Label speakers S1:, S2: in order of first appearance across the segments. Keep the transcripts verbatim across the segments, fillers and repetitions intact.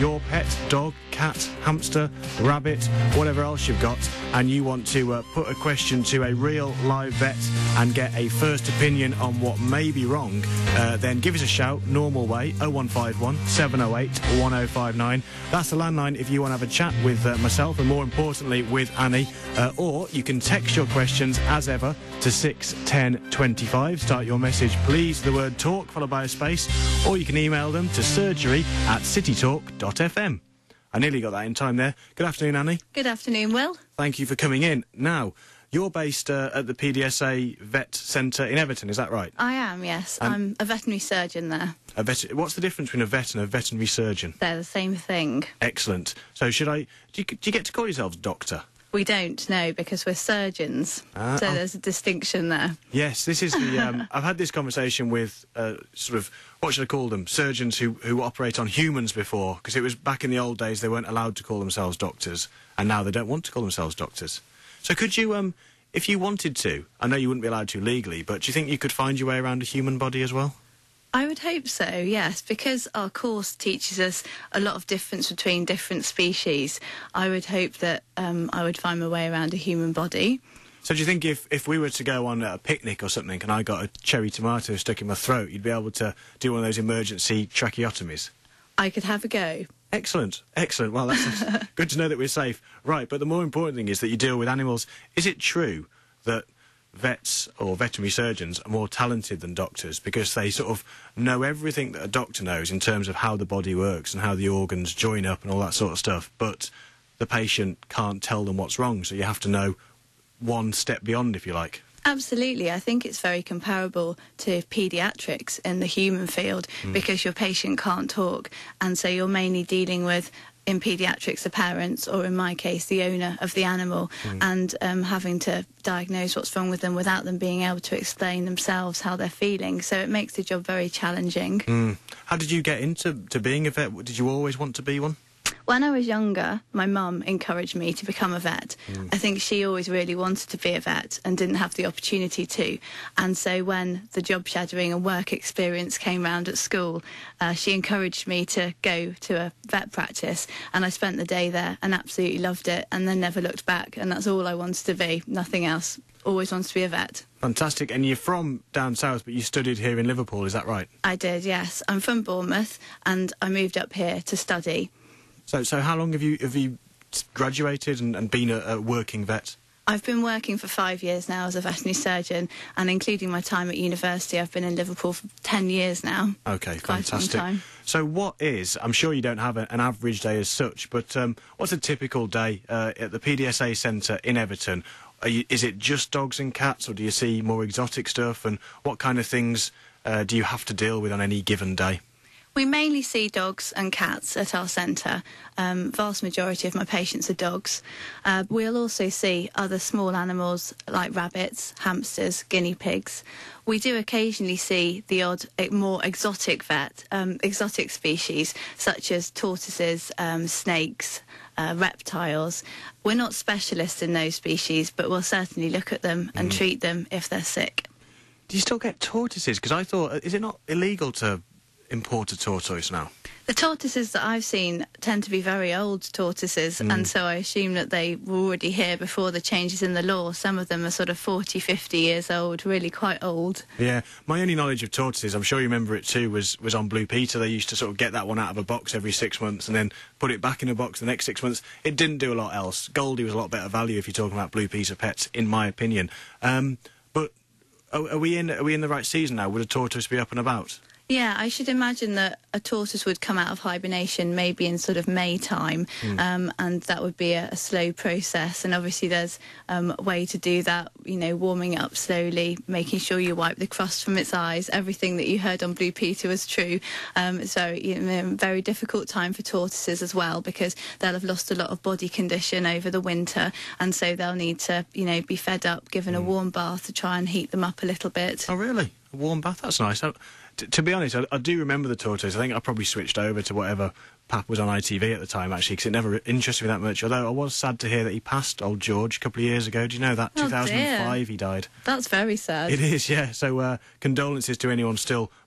S1: your pet, dog, cat, hamster, rabbit, whatever else you've got, and you want to uh, put a question to a real live vet and get a first opinion on what may be wrong, uh, then give us a shout, normal way, oh one five one, seven oh eight, one oh five nine. That's the landline if you want to have a chat with uh, myself and, more importantly, with Annie. Uh, or you can text your questions, as ever, to six ten twenty-five. Start your message, please, the word talk, followed by a space, or you can email them to surgery at citytalk dot f m. I nearly got that in time there. Good afternoon, Annie.
S2: Good afternoon, Will.
S1: Thank you for coming in. Now, you're based uh, at the P D S A Vet Centre in Everton, is that right?
S2: I am, yes.
S1: And
S2: I'm a veterinary surgeon there.
S1: A vet What's the difference between a vet and a veterinary surgeon?
S2: They're the same thing.
S1: Excellent. So should I... Do you, do you get to call yourselves doctor?
S2: We don't, no, because we're surgeons.
S1: Uh,
S2: so
S1: oh.
S2: there's a distinction there.
S1: Yes, this is the... Um, I've had this conversation with uh, sort of, what should I call them, surgeons who, who operate on humans before, because it was back in the old days they weren't allowed to call themselves doctors, and now they don't want to call themselves doctors. So could you, um, if you wanted to, I know you wouldn't be allowed to legally, but do you think you could find your way around a human body as well?
S2: I would hope so, yes, because our course teaches us a lot of difference between different species. I would hope that um, I would find my way around a human body.
S1: So do you think if, if we were to go on a picnic or something and I got a cherry tomato stuck in my throat, you'd be able to do one of those emergency tracheotomies?
S2: I could have a go.
S1: Excellent, excellent. Well, that's good to know that we're safe. Right, but the more important thing is that you deal with animals. Is it true that vets or veterinary surgeons are more talented than doctors because they sort of know everything that a doctor knows in terms of how the body works and how the organs join up and all that sort of stuff, but the patient can't tell them what's wrong, so you have to know one step beyond, if you like?
S2: Absolutely. I think it's very comparable to paediatrics in the human field mm. because your patient can't talk, and so you're mainly dealing with, in paediatrics, the parents, or in my case, the owner of the animal, mm. and um, having to diagnose what's wrong with them without them being able to explain themselves how they're feeling. So it makes the job very challenging.
S1: Mm. How did you get into to being a vet? Did you always want to be one?
S2: When I was younger, my mum encouraged me to become a vet. Mm. I think she always really wanted to be a vet and didn't have the opportunity to. And so when the job shadowing and work experience came round at school, uh, she encouraged me to go to a vet practice. And I spent the day there and absolutely loved it, and then never looked back. And that's all I wanted to be, nothing else. Always wanted to be a vet.
S1: Fantastic. And you're from down south, but you studied here in Liverpool, is that right? I
S2: did, yes. I'm from Bournemouth, and I moved up here to study.
S1: So, so how long have you have you graduated and, and been a, a working vet?
S2: I've been working for five years now as a veterinary surgeon, and including my time at university, I've been in Liverpool for ten years now.
S1: Okay,
S2: Quite
S1: fantastic.
S2: A long time.
S1: So what is, I'm sure you don't have a, an average day as such, but um, what's a typical day uh, at the P D S A Centre in Everton? Are you, is it just dogs and cats, or do you see more exotic stuff, and what kind of things uh, do you have to deal with on any given day?
S2: We mainly see dogs and cats at our centre. Um, vast majority of my patients are dogs. Uh, we'll also see other small animals like rabbits, hamsters, guinea pigs. We do occasionally see the odd more exotic vet, um, exotic species such as tortoises, um, snakes, uh, reptiles. We're not specialists in those species, but we'll certainly look at them and mm. treat them if they're sick.
S1: Do you still get tortoises? Because I thought, is it not illegal to import a tortoise now?
S2: The tortoises that I've seen tend to be very old tortoises, mm. and so I assume that they were already here before the changes in the law. Some of them are sort of forty, fifty years old, really quite old.
S1: Yeah, my only knowledge of tortoises, I'm sure you remember it too, was, was on Blue Peter. They used to sort of get that one out of a box every six months and then put it back in a box the next six months. It didn't do a lot else. Goldie was a lot better value if you're talking about Blue Peter pets, in my opinion. Um, but are, are, we in, are we in the right season now? Would a tortoise be up and about?
S2: Yeah, I should imagine that a tortoise would come out of hibernation maybe in sort of May time, mm. um, and that would be a, a slow process. And obviously there's um, a way to do that, you know, warming it up slowly, making sure you wipe the crust from its eyes. Everything that you heard on Blue Peter was true. Um, it's very, you know, very difficult time for tortoises as well, because they'll have lost a lot of body condition over the winter, and so they'll need to, you know, be fed up, given mm. a warm bath to try and heat them up a little bit.
S1: Oh, really? A warm bath? That's nice. I T to be honest, I, I do remember the tortoise. I think I probably switched over to whatever Pap was on I T V at the time, actually, because it never interested me that much. Although I was sad to hear that he passed, old George, a couple of years ago. Do you know that?
S2: Oh,
S1: two thousand five
S2: dear.
S1: He died.
S2: That's very sad.
S1: It is, yeah. So uh, condolences to anyone still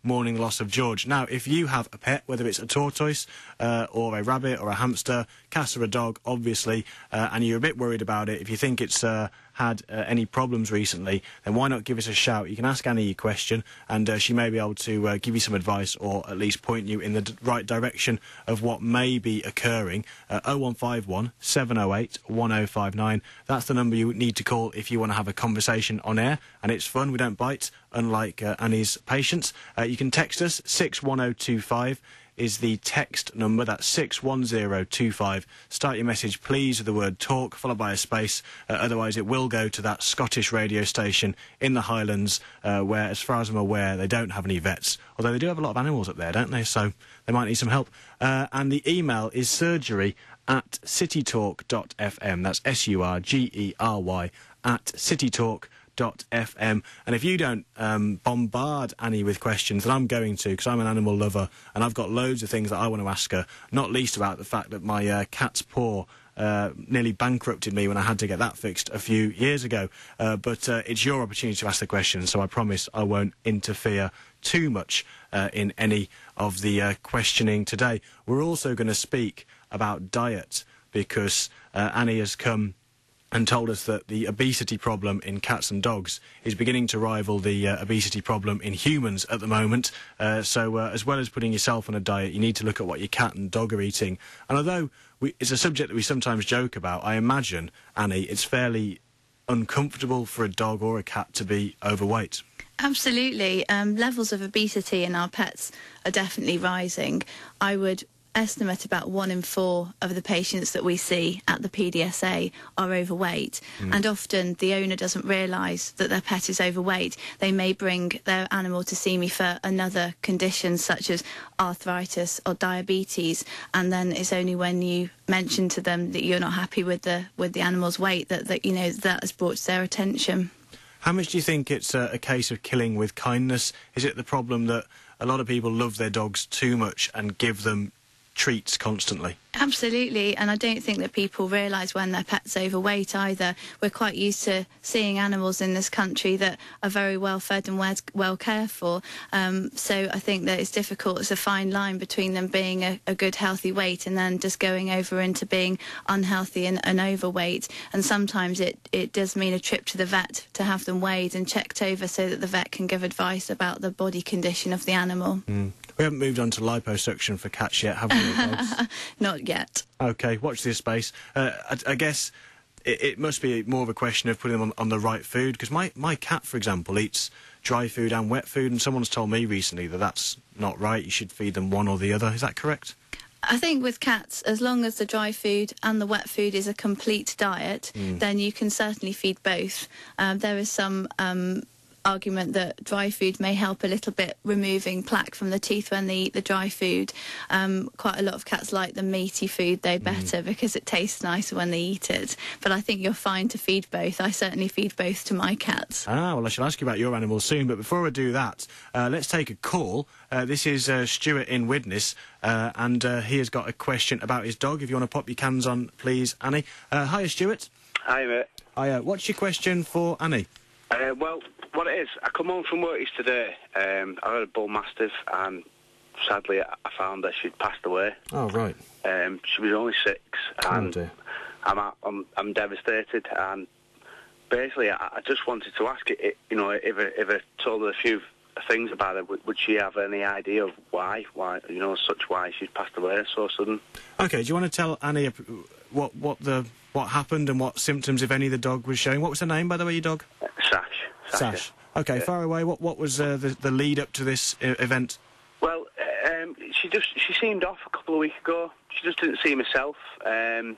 S1: mourning the loss of George. Now, if you have a pet, whether it's a tortoise uh, or a rabbit or a hamster, cat or a dog, obviously, uh, and you're a bit worried about it, if you think it's uh, had uh, any problems recently, then why not give us a shout? You can ask Annie your question, and uh, she may be able to uh, give you some advice or at least point you in the d right direction of what may be occurring. Uh, oh one five one, seven oh eight, one oh five nine. That's the number you need to call if you want to have a conversation on air, and it's fun. We don't bite, unlike uh, Annie's patients. Uh, you can text us. six one oh two five is the text number. That's six one zero two five. Start your message, please, with the word talk, followed by a space. Uh, otherwise, it will go to that Scottish radio station in the Highlands, uh, where, as far as I'm aware, they don't have any vets. Although they do have a lot of animals up there, don't they? So they might need some help. Uh, and the email is surgery at citytalk dot f m. That's S U R G E R Y at citytalk dot f m. And if you don't um, bombard Annie with questions, then I'm going to, because I'm an animal lover and I've got loads of things that I want to ask her, not least about the fact that my uh, cat's paw uh, nearly bankrupted me when I had to get that fixed a few years ago. Uh, but uh, it's your opportunity to ask the questions, so I promise I won't interfere too much uh, in any of the uh, questioning today. We're also going to speak about diet, because uh, Annie has come and told us that the obesity problem in cats and dogs is beginning to rival the uh, obesity problem in humans at the moment. Uh, so uh, as well as putting yourself on a diet, you need to look at what your cat and dog are eating. And although we, it's a subject that we sometimes joke about, I imagine, Annie, it's fairly uncomfortable for a dog or a cat to be overweight.
S2: Absolutely. Um, levels of obesity in our pets are definitely rising. I would estimate about one in four of the patients that we see at the P D S A are overweight, mm. and often the owner doesn't realise that their pet is overweight. They may bring their animal to see me for another condition such as arthritis or diabetes, and then it's only when you mention to them that you're not happy with the with the animal's weight that, that you know that has brought to their attention.
S1: How much do you think it's a, a case of killing with kindness? Is it the problem that a lot of people love their dogs too much and give them treats constantly?
S2: Absolutely, and I don't think that people realise when their pet's overweight either. We're quite used to seeing animals in this country that are very well fed and well cared for, um, so I think that it's difficult. It's a fine line between them being a, a good healthy weight and then just going over into being unhealthy and, and overweight, and sometimes it, it does mean a trip to the vet to have them weighed and checked over so that the vet can give advice about the body condition of the animal.
S1: Mm. We haven't moved on to liposuction for cats yet, have we?
S2: Not yet.
S1: OK, watch this space. Uh, I, I guess it, it must be more of a question of putting them on, on the right food, because my, my cat, for example, eats dry food and wet food, and someone's told me recently that that's not right. You should feed them one or the other. Is that correct?
S2: I think with cats, as long as the dry food and the wet food is a complete diet, mm. then you can certainly feed both. Um, there is some Um, argument that dry food may help a little bit removing plaque from the teeth when they eat the dry food. Um, quite a lot of cats like the meaty food though better mm. because it tastes nicer when they eat it. But I think you're fine to feed both. I certainly feed both to my cats.
S1: Ah, well, I shall ask you about your animals soon, but before I do that, uh, let's take a call. Uh, this is uh, Stuart in Widnes, uh, and uh, he has got a question about his dog. If you want to pop your cans on, please, Annie. Uh, hiya, Stuart.
S3: Hi, mate.
S1: Hiya. What's your question for Annie?
S3: Uh, well, what it is, I come home from work yesterday. Um, I had a bull mastiff, and sadly, I found that she'd passed away.
S1: Oh, right.
S3: Um, she was only six, and
S1: oh, dear.
S3: I'm, I'm I'm devastated. And basically, I, I just wanted to ask it, it you know, if I, if I told her a few things about it, would, would she have any idea of why, why, you know, such why she'd passed away so sudden?
S1: Okay. Do you want to tell Annie what what the what happened and what symptoms, if any, the dog was showing? What was the name, by the way, your dog?
S3: Uh, Sash.
S1: Sash. Okay, yeah. Far away. What what was uh, the the lead up to this uh, event?
S3: Well, um, she just she seemed off a couple of weeks ago. She just didn't seem herself. Um,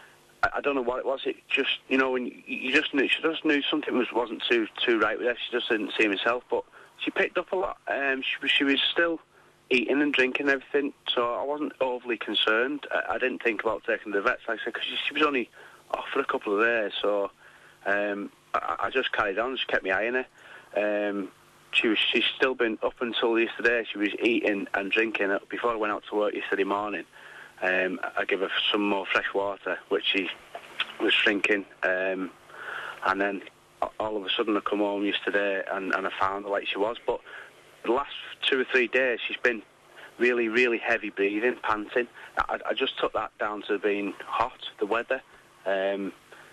S3: I, I don't know what it was. It just, you know, when you, you just knew she just knew something was wasn't too too right with her. She just didn't seem herself. But she picked up a lot. Um, she she was still eating and drinking and everything, so I wasn't overly concerned. I, I didn't think about taking her to the vets, like I said, because she, she was only off for a couple of days. So um, I, I just carried on, just kept my eye on her. Um, she was she's still been up until yesterday. She was eating and drinking. Before I went out to work yesterday morning, um, I gave her some more fresh water, which she was drinking. Um, and then all of a sudden I come home yesterday and, and I found her like she was. But the last two or three days she's been really, really heavy breathing, panting. I, I just took that down to being hot, the weather. Um,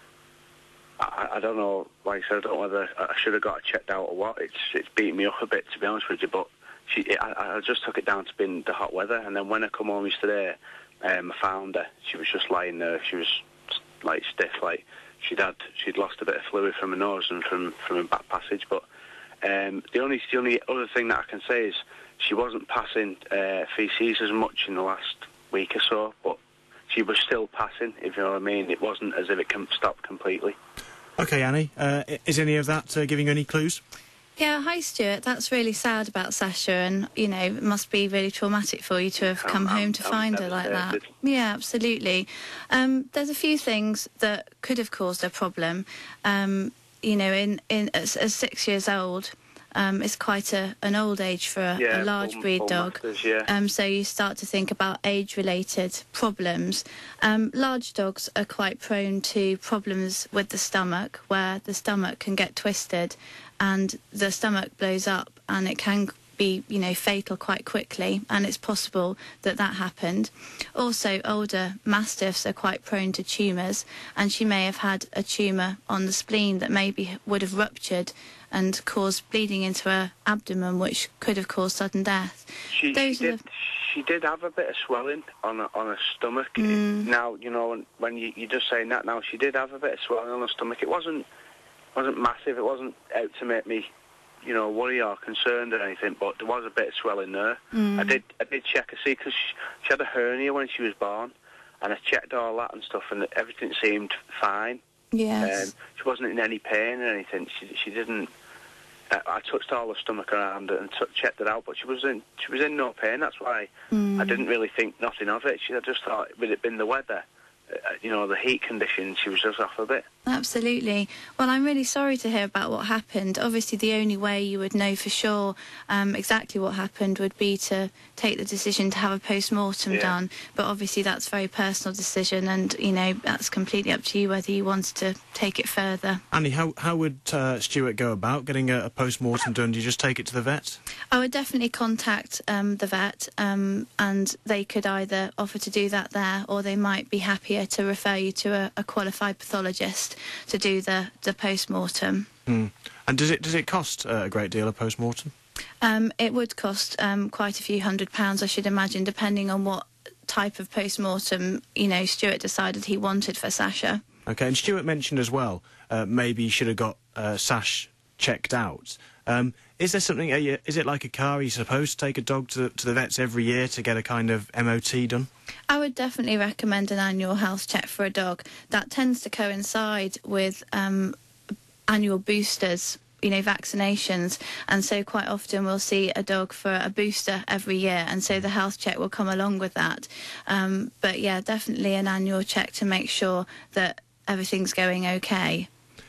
S3: I, I don't know, like I said, I don't know whether I should have got it checked out or what. It's it's beating me up a bit, to be honest with you, but she, it, I, I just took it down to being the hot weather, and then when I come home yesterday, um, I found her. She was just lying there. She was, like, stiff, like she'd had, she'd lost a bit of fluid from her nose and from, from her back passage, but um, the only the only other thing that I can say is she wasn't passing uh, faeces as much in the last week or so, but she was still passing, if you know what I mean. It wasn't as if it com- stopped completely.
S1: OK, Annie, uh, is any of that uh, giving you any clues?
S2: Yeah, hi Stuart. That's really sad about Sasha, and, you know, it must be really traumatic for you to have
S3: I'm,
S2: come
S3: I'm,
S2: home to
S3: I'm
S2: find her like that. Yeah, absolutely. Um, there's a few things that could have caused a problem. Um, you know, in, in as, as six years old, Um, it's quite a, an old age for a,
S3: yeah,
S2: a large
S3: full,
S2: breed
S3: full
S2: dog.
S3: masters, yeah.
S2: Um, so you start to think about age-related problems. Um, large dogs are quite prone to problems with the stomach, where the stomach can get twisted and the stomach blows up, and it can be, you know, fatal quite quickly, and it's possible that that happened. Also, older mastiffs are quite prone to tumours, and she may have had a tumour on the spleen that maybe would have ruptured and caused bleeding into her abdomen, which could have caused sudden death.
S3: She,
S2: Those
S3: she,
S2: are
S3: did,
S2: the...
S3: she did have a bit of swelling on her, on her stomach.
S2: Mm.
S3: Now, you know, when, when you, you're just saying that now, she did have a bit of swelling on her stomach. It wasn't wasn't massive. It wasn't out to make me, you know, worry or concerned or anything, but there was a bit of swelling there.
S2: Mm.
S3: I did I did check her, see, because she, she had a hernia when she was born, and I checked all that and stuff, and everything seemed fine.
S2: Yes.
S3: Um, she wasn't in any pain or anything. She she didn't... Uh, I touched all her stomach around it and t- checked it out, but she was in she was in no pain. That's why
S2: Mm.
S3: I didn't really think nothing of it. She, I just thought, with it being the weather, uh, you know, the heat conditions, she was just off a bit.
S2: Absolutely. Well, I'm really sorry to hear about what happened. Obviously, the only way you would know for sure um, exactly what happened would be to take the decision to have a post-mortem
S3: Yeah.
S2: done. But obviously, that's a very personal decision, and, you know, that's completely up to you whether you wanted to take it further.
S1: Annie, how, how would uh, Stuart go about getting a, a post-mortem done? Do you just take it to the vet?
S2: I would definitely contact um, the vet, um, and they could either offer to do that there, or they might be happier to refer you to a, a qualified pathologist to do the, the post-mortem.
S1: Mm. And does it does it cost uh, a great deal, a post-mortem?
S2: Um, it would cost um, quite a few hundred pounds, I should imagine, depending on what type of post-mortem, you know, Stuart decided he wanted for Sasha.
S1: OK, and Stuart mentioned as well, uh, maybe you should have got uh, Sash checked out. Um, is there something, are you, is it like a car, are you supposed to take a dog to, to the vets every year to get a kind of M O T done?
S2: I would definitely recommend an annual health check for a dog. That tends to coincide with um, annual boosters, you know, vaccinations, and so quite often we'll see a dog for a booster every year, and so the health check will come along with that. Um, but yeah, definitely an annual check to make sure that everything's going okay.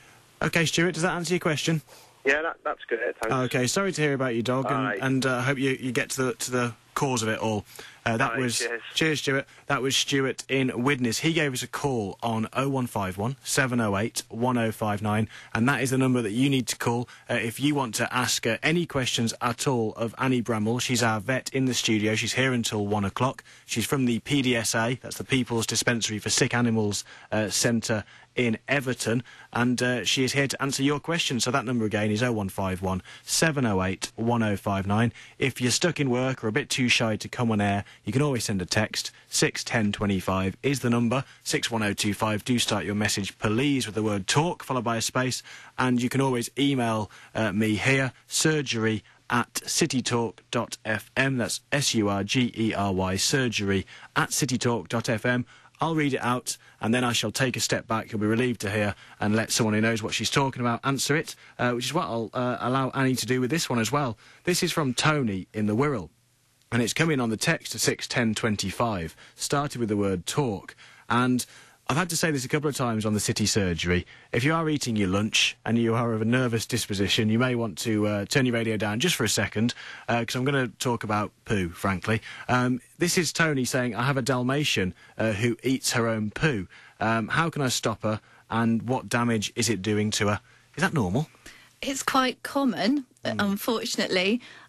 S1: OK, Stuart, does that answer your question?
S3: Yeah, that, that's good. Thanks.
S1: OK, sorry to hear about your dog, and,
S3: Right.
S1: and uh, I hope you, you get to the, to the cause of it all. Uh, that
S3: Right,
S1: was
S3: cheers.
S1: cheers, Stuart. That was Stuart in Widnes. He gave us a call on oh one five one, seven oh eight, one oh five nine, and that is the number that you need to call uh, if you want to ask uh, any questions at all of Annie Bramall. She's our vet in the studio. She's here until one o'clock. She's from the P D S A, that's the People's Dispensary for Sick Animals uh, Centre in Everton, and uh, she is here to answer your questions. So that number again is oh one five one, seven oh eight, one oh five nine. If you're stuck in work or a bit too shy to come on air, you can always send a text. six ten twenty-five is the number. six one oh two five. Do start your message, please, with the word talk followed by a space, and you can always email uh, me here, surgery at citytalk dot f m. That's S U R G E R Y, surgery at citytalk dot f m. I'll read it out, and then I shall take a step back. You'll be relieved to hear, and let someone who knows what she's talking about answer it, uh, which is what I'll uh, allow Annie to do with this one as well. This is from Tony in the Wirral, and it's coming on the text to six ten twenty-five, started with the word talk, and I've had to say this a couple of times on the City Surgery. If you are eating your lunch and you are of a nervous disposition, you may want to uh, turn your radio down just for a second, because uh, I'm going to talk about poo, frankly. Um, this is Tony saying, I have a Dalmatian uh, who eats her own poo. Um, how can I stop her, and what damage is it doing to her? Is that normal?
S2: It's quite common,
S1: Mm.
S2: unfortunately.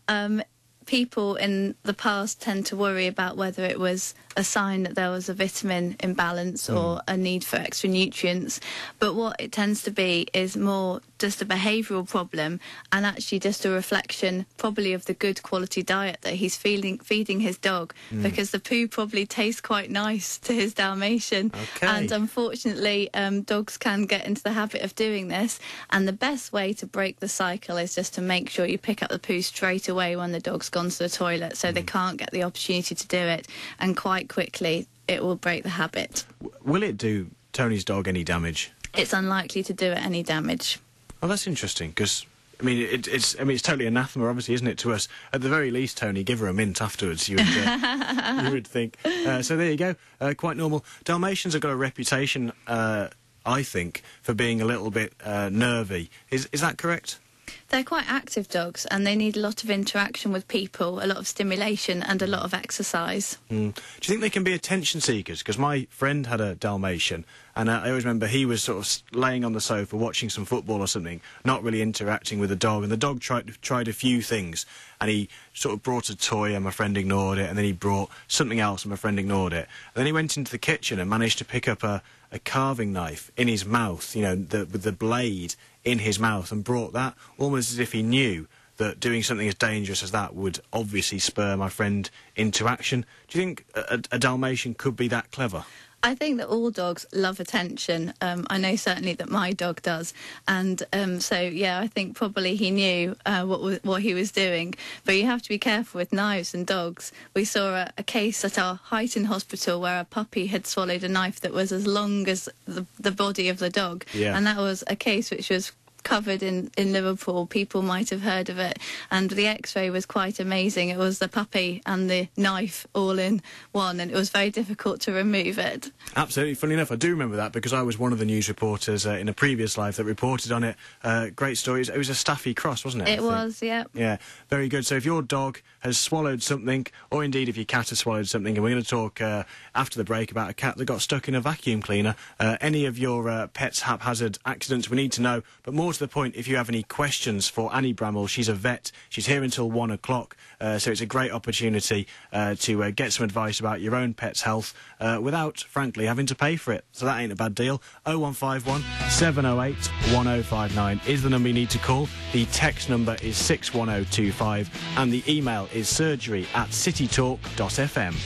S2: Um, people in the past tend to worry about whether it was a sign that there was a vitamin imbalance mm. or a need for extra nutrients. But what it tends to be is more just a behavioural problem, and actually just a reflection probably of the good quality diet that he's feeding, feeding his dog, mm. because the poo probably tastes quite nice to his Dalmatian.
S1: Okay.
S2: And unfortunately, um, dogs can get into the habit of doing this, and the best way to break the cycle is just to make sure you pick up the poo straight away when the dog's gone to the toilet, so mm. they can't get the opportunity to do it, and quite quickly it will break the habit.
S1: W- will it do Tony's dog any damage?
S2: It's unlikely to do it any damage.
S1: Oh, that's interesting, because, I mean, it, it's I mean, it's totally anathema, obviously, isn't it, to us? At the very least, Tony, give her a mint afterwards, you would, uh, you would think. Uh, so there you go, uh, quite normal. Dalmatians have got a reputation, uh, I think, for being a little bit uh, nervy. Is, is that correct?
S2: They're quite active dogs, and they need a lot of interaction with people, a lot of stimulation and a lot of exercise.
S1: Mm. Do you think they can be attention seekers? Because my friend had a Dalmatian, and uh, I always remember he was sort of laying on the sofa watching some football or something, not really interacting with the dog, and the dog tried tried a few things, and he sort of brought a toy and my friend ignored it, and then he brought something else and my friend ignored it. And then he went into the kitchen and managed to pick up a, a carving knife in his mouth, you know, the, with the blade in his mouth, and brought that almost as if he knew that doing something as dangerous as that would obviously spur my friend into action. Do you think a, a Dalmatian could be that clever?
S2: I think that all dogs love attention. Um, I know certainly that my dog does, and um, so yeah, I think probably he knew uh, what was, what he was doing. But you have to be careful with knives and dogs. We saw a, a case at our Huyton hospital where a puppy had swallowed a knife that was as long as the, the body of the dog,
S1: yeah.
S2: and that was a case which was covered in, in Liverpool. People might have heard of it, and the x-ray was quite amazing. It was the puppy and the knife all in one, and it was very difficult to remove it.
S1: Absolutely. Funny enough, I do remember that because I was one of the news reporters uh, in a previous life that reported on it. Uh, great stories. It was a Staffy cross, wasn't it?
S2: It was, yeah.
S1: Yeah, very good. So if your dog has swallowed something, or indeed if your cat has swallowed something, and we're going to talk uh, after the break about a cat that got stuck in a vacuum cleaner, uh, any of your uh, pet's haphazard accidents we need to know, but more to the point, if you have any questions for Annie Bramwell, she's a vet, she's here until one o'clock, uh, so it's a great opportunity uh, to uh, get some advice about your own pet's health uh, without, frankly, having to pay for it. So that ain't a bad deal. oh one five one, seven oh eight, one oh five nine is the number you need to call. The text number is six one oh two five, and the email is surgery at citytalk dot f m.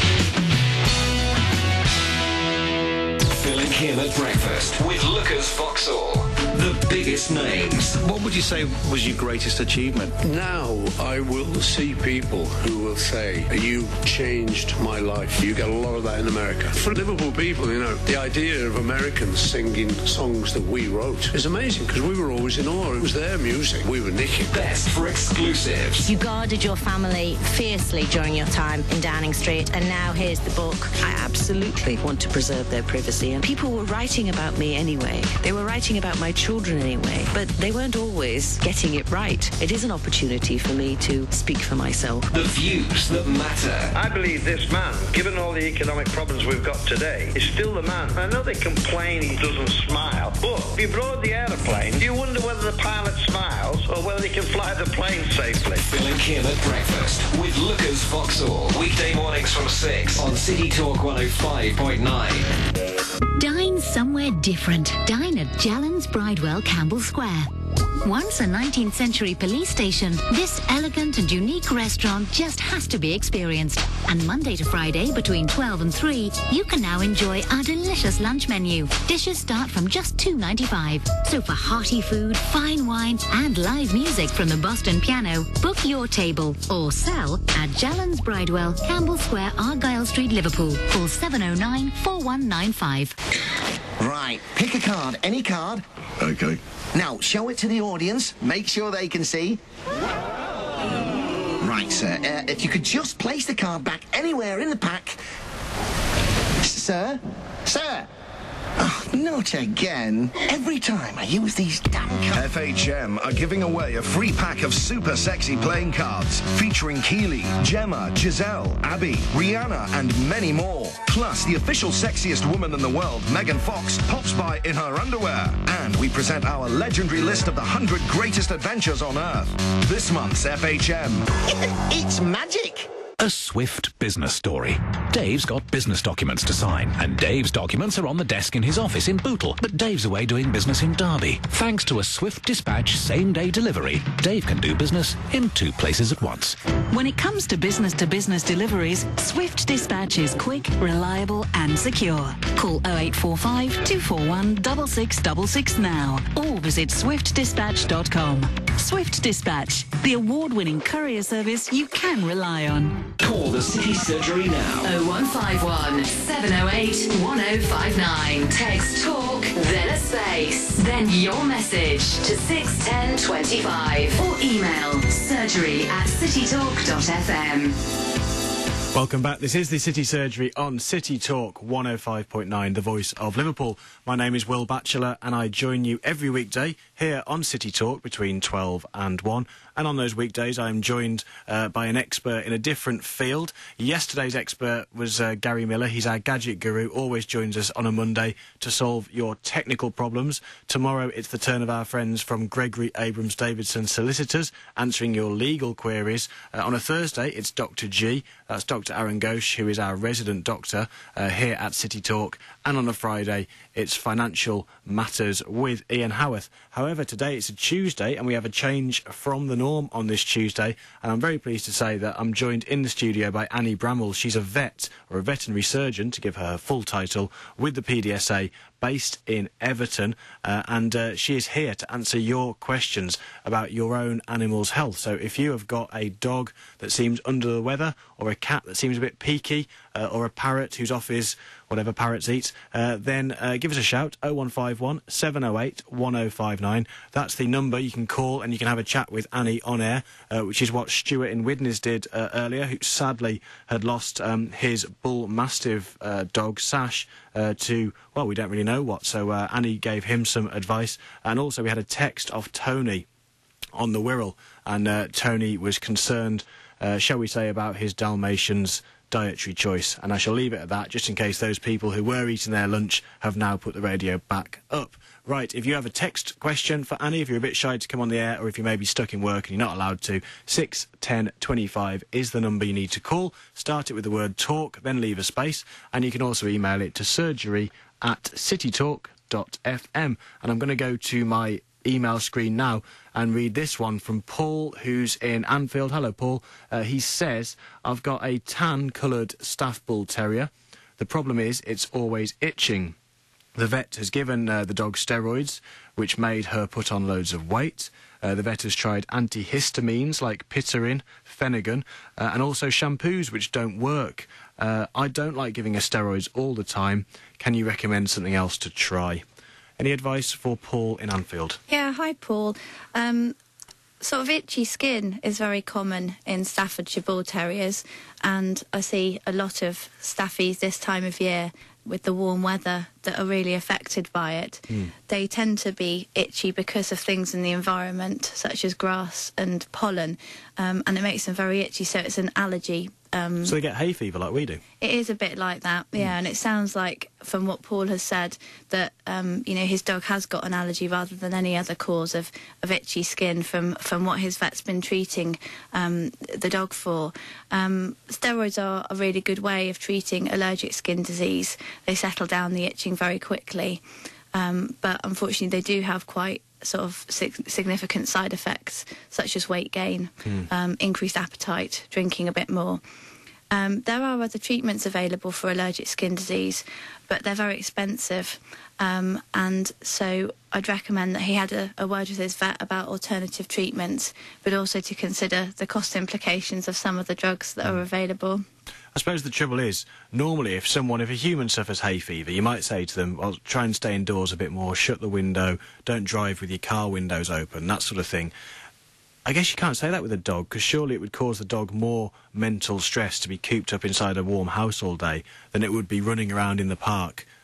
S4: Phil and Kim at breakfast with Lucas Vauxhall. The biggest names.
S5: What would you say was your greatest achievement?
S6: Now I will see people who will say, you changed my life. You get a lot of that in America. For Liverpool people, you know, the idea of Americans singing songs that we wrote is amazing, because we were always in awe. It was their music. We were nicking.
S4: Best for exclusives.
S7: You guarded your family fiercely during your time in Downing Street, and now here's the book.
S8: I absolutely want to preserve their privacy, and people were writing about me anyway. They were writing about my children anyway, but they weren't always getting it right. It is an opportunity for me to speak for myself.
S4: The views that matter.
S9: I believe this man, given all the economic problems we've got today, is still the man. I know they complain he doesn't smile, but if you board the aeroplane, you wonder whether the pilot smiles or whether he can fly the plane safely.
S4: Phil and Kim at breakfast with Lucas Vauxhall. Weekday mornings from six on City Talk one oh five point nine.
S10: Dine somewhere different. Dine at Jallan's Bridewell, Campbell Square. Once a nineteenth century police station, this elegant and unique restaurant just has to be experienced. And Monday to Friday between twelve and three, you can now enjoy our delicious lunch menu. Dishes start from just two ninety-five. So for hearty food, fine wine and live music from the Boston Piano, book your table or sell at Jallan's Bridewell, Campbell Square, Argyle Street, Liverpool. Call seven oh nine, four one nine five.
S11: Right, pick a card, any card.
S6: Okay.
S11: Now, show it to the audience. Make sure they can see. Right, sir. Uh, if you could just place the card back anywhere in the pack. Sir? Sir? Oh, Not again. Every time I use these damn cards...
S12: F H M are giving away a free pack of super sexy playing cards featuring Keely, Gemma, Giselle, Abby, Rihanna and many more. Plus, the official sexiest woman in the world, Megan Fox, pops by in her underwear. And we present our legendary list of the one hundred greatest adventures on Earth. This month's F H M.
S11: It's magic!
S13: A swift business story. Dave's got business documents to sign, and Dave's documents are on the desk in his office in Bootle, but Dave's away doing business in Derby. Thanks to a Swift Dispatch same-day delivery, Dave can do business in two places at once.
S14: When it comes to business-to-business deliveries, Swift Dispatch is quick, reliable and secure. Call oh eight four five, two four one, six six six six now, or visit swift dispatch dot com. Swift Dispatch, the award-winning courier service you can rely on.
S4: Call the City Surgery now.
S15: oh one five one, seven oh eight, one oh five nine. Text TALK, then a space, then your message to six ten twenty-five. Or email surgery at citytalk dot f m.
S1: Welcome back. This is the City Surgery on City Talk one oh five point nine, the voice of Liverpool. My name is Will Batchelor and I join you every weekday here on City Talk between twelve and one. And on those weekdays I'm joined uh, by an expert in a different field. Yesterday's expert was uh, Gary Miller. He's our gadget guru, always joins us on a Monday to solve your technical problems. Tomorrow it's the turn of our friends from Gregory Abrams Davidson Solicitors answering your legal queries. Uh, on a Thursday it's Doctor G. That's Doctor Aaron Ghosh, who is our resident doctor uh, here at City Talk. And on a Friday, it's Financial Matters with Ian Howarth. However, today it's a Tuesday, and we have a change from the norm on this Tuesday. And I'm very pleased to say that I'm joined in the studio by Annie Bramwell. She's a vet, or a veterinary surgeon, to give her her full title, with the P D S A, based in Everton. Uh, and uh, she is here to answer your questions about your own animal's health. So if you have got a dog that seems under the weather, or a cat that seems a bit peaky, uh, or a parrot who's off his whatever parrots eat, uh, then uh, give us a shout, oh one five one, seven oh eight, one oh five nine. That's the number you can call, and you can have a chat with Annie on air, uh, which is what Stuart in Widnes did uh, earlier, who sadly had lost um, his bull mastiff uh, dog, Sash, uh, to, well, we don't really know what, so uh, Annie gave him some advice. And also we had a text of Tony on the Wirral, and uh, Tony was concerned, uh, shall we say, about his Dalmatian's dietary choice, and I shall leave it at that, just in case those people who were eating their lunch have now put the radio back up. Right, if you have a text question for Annie, if you're a bit shy to come on the air, or if you may be stuck in work and you're not allowed to, six ten twenty-five is the number you need to call. Start it with the word talk, then leave a space, and you can also email it to surgery at citytalk dot f m. And I'm going to go to my email screen now and read this one from Paul, who's in Anfield. Hello, Paul. Uh, he says, I've got a tan-coloured Staff Bull Terrier. The problem is it's always itching. The vet has given uh, the dog steroids, which made her put on loads of weight. Uh, the vet has tried antihistamines like Pitarin, Phenergan, uh, and also shampoos which don't work. Uh, I don't like giving her steroids all the time. Can you recommend something else to try? Any advice for Paul in Anfield?
S2: Yeah, hi, Paul. Um, sort of itchy skin is very common in Staffordshire Bull Terriers, and I see a lot of staffies this time of year with the warm weather that are really affected by it. Mm. They tend to be itchy because of things in the environment, such as grass and pollen, um, and it makes them very itchy, so it's an allergy. Um,
S1: so they get hay fever like we do?
S2: It is a bit like that, yeah, mm. and it sounds like, from what Paul has said, that um, you know, his dog has got an allergy rather than any other cause of, of itchy skin from, from what his vet's been treating um, the dog for. Um, steroids are a really good way of treating allergic skin disease. They settle down the itching very quickly, um, but unfortunately they do have quite sort of sig- significant side effects, such as weight gain, mm. um, increased appetite, drinking a bit more. Um, there are other treatments available for allergic skin disease, but they're very expensive, um, and so I'd recommend that he had a, a word with his vet about alternative treatments, but also to consider the cost implications of some of the drugs that are available.
S1: I suppose the trouble is, normally if someone, if a human suffers hay fever, you might say to them, well, try and stay indoors a bit more, shut the window, don't drive with your car windows open, that sort of thing. I guess you can't say that with a dog, because surely it would cause the dog more mental stress to be cooped up inside a warm house all day than it would be running around in the park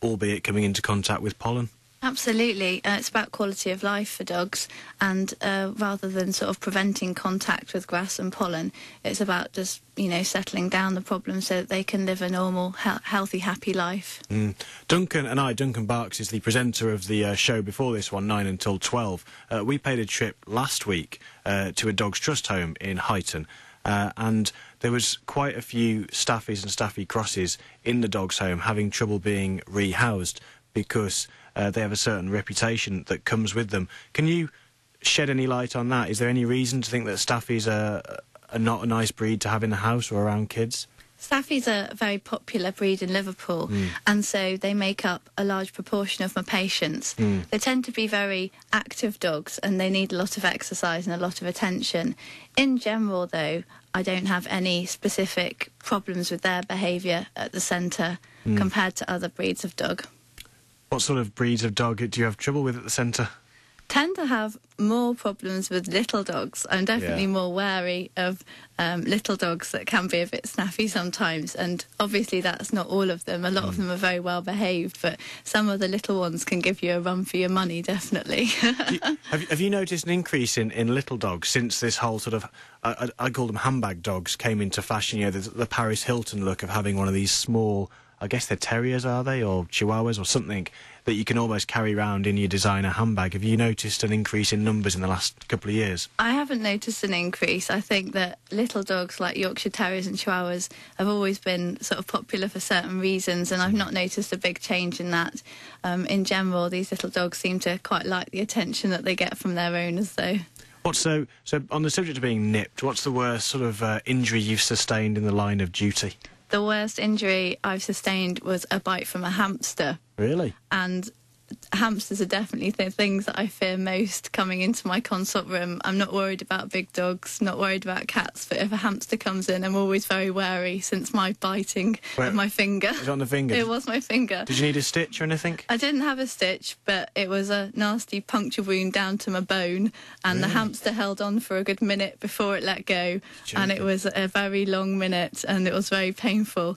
S1: albeit coming into contact with pollen?
S2: Absolutely. Uh, it's about quality of life for dogs, and uh, rather than sort of preventing contact with grass and pollen, it's about just, you know, settling down the problem so that they can live a normal, he healthy, happy life.
S1: Mm. Duncan and I, Duncan Barks is the presenter of the uh, show before this one, nine until twelve. Uh, we paid a trip last week uh, to a Dogs Trust home in Huyton, uh, and there was quite a few staffies and staffy crosses in the dogs home having trouble being rehoused because Uh, they have a certain reputation that comes with them. Can you shed any light on that? Is there any reason to think that Staffies are, are not a nice breed to have in the house or around kids?
S2: Staffies are a very popular breed in Liverpool, mm. and so they make up a large proportion of my patients. Mm. They tend to be very active dogs, and they need a lot of exercise and a lot of attention. In general, though, I don't have any specific problems with their behaviour at the centre mm. compared to other breeds of dog.
S1: What sort of breeds of dog do you have trouble with at the centre?
S2: Tend to have more problems with little dogs. I'm definitely
S1: Yeah.
S2: more wary of um, little dogs that can be a bit snaffy sometimes, and obviously that's not all of them. A lot mm. of them are very well behaved, but some of the little ones can give you a run for your money, definitely.
S1: Do you, have, you, have you noticed an increase in, in little dogs since this whole sort of, I, I, I call them handbag dogs, came into fashion? You know, the, the Paris Hilton look of having one of these small, I guess they're terriers, are they, or chihuahuas or something, that you can almost carry around in your designer handbag. Have you noticed an increase in numbers in the last couple of years?
S2: I haven't noticed an increase. I think that little dogs like Yorkshire Terriers and Chihuahuas have always been sort of popular for certain reasons, and I've not noticed a big change in that. Um, in general, these little dogs seem to quite like the attention that they get from their owners, though.
S1: What's so, so on the subject of being nipped, what's the worst sort of uh, injury you've sustained in the line of duty?
S2: The worst injury I've sustained was a bite from a hamster.
S1: Really?
S2: And hamsters are definitely the things that I fear most coming into my consult room. I'm not worried about big dogs, not worried about cats, but if a hamster comes in, I'm always very wary since my biting
S1: Where,
S2: of my finger.
S1: Was it on the finger?
S2: It was my finger.
S1: Did you need a stitch or anything?
S2: I didn't have a stitch, but it was a nasty puncture wound down to my bone, and
S1: Really?
S2: the hamster held on for a good minute before it let go, and it was a very long minute, and it was very painful.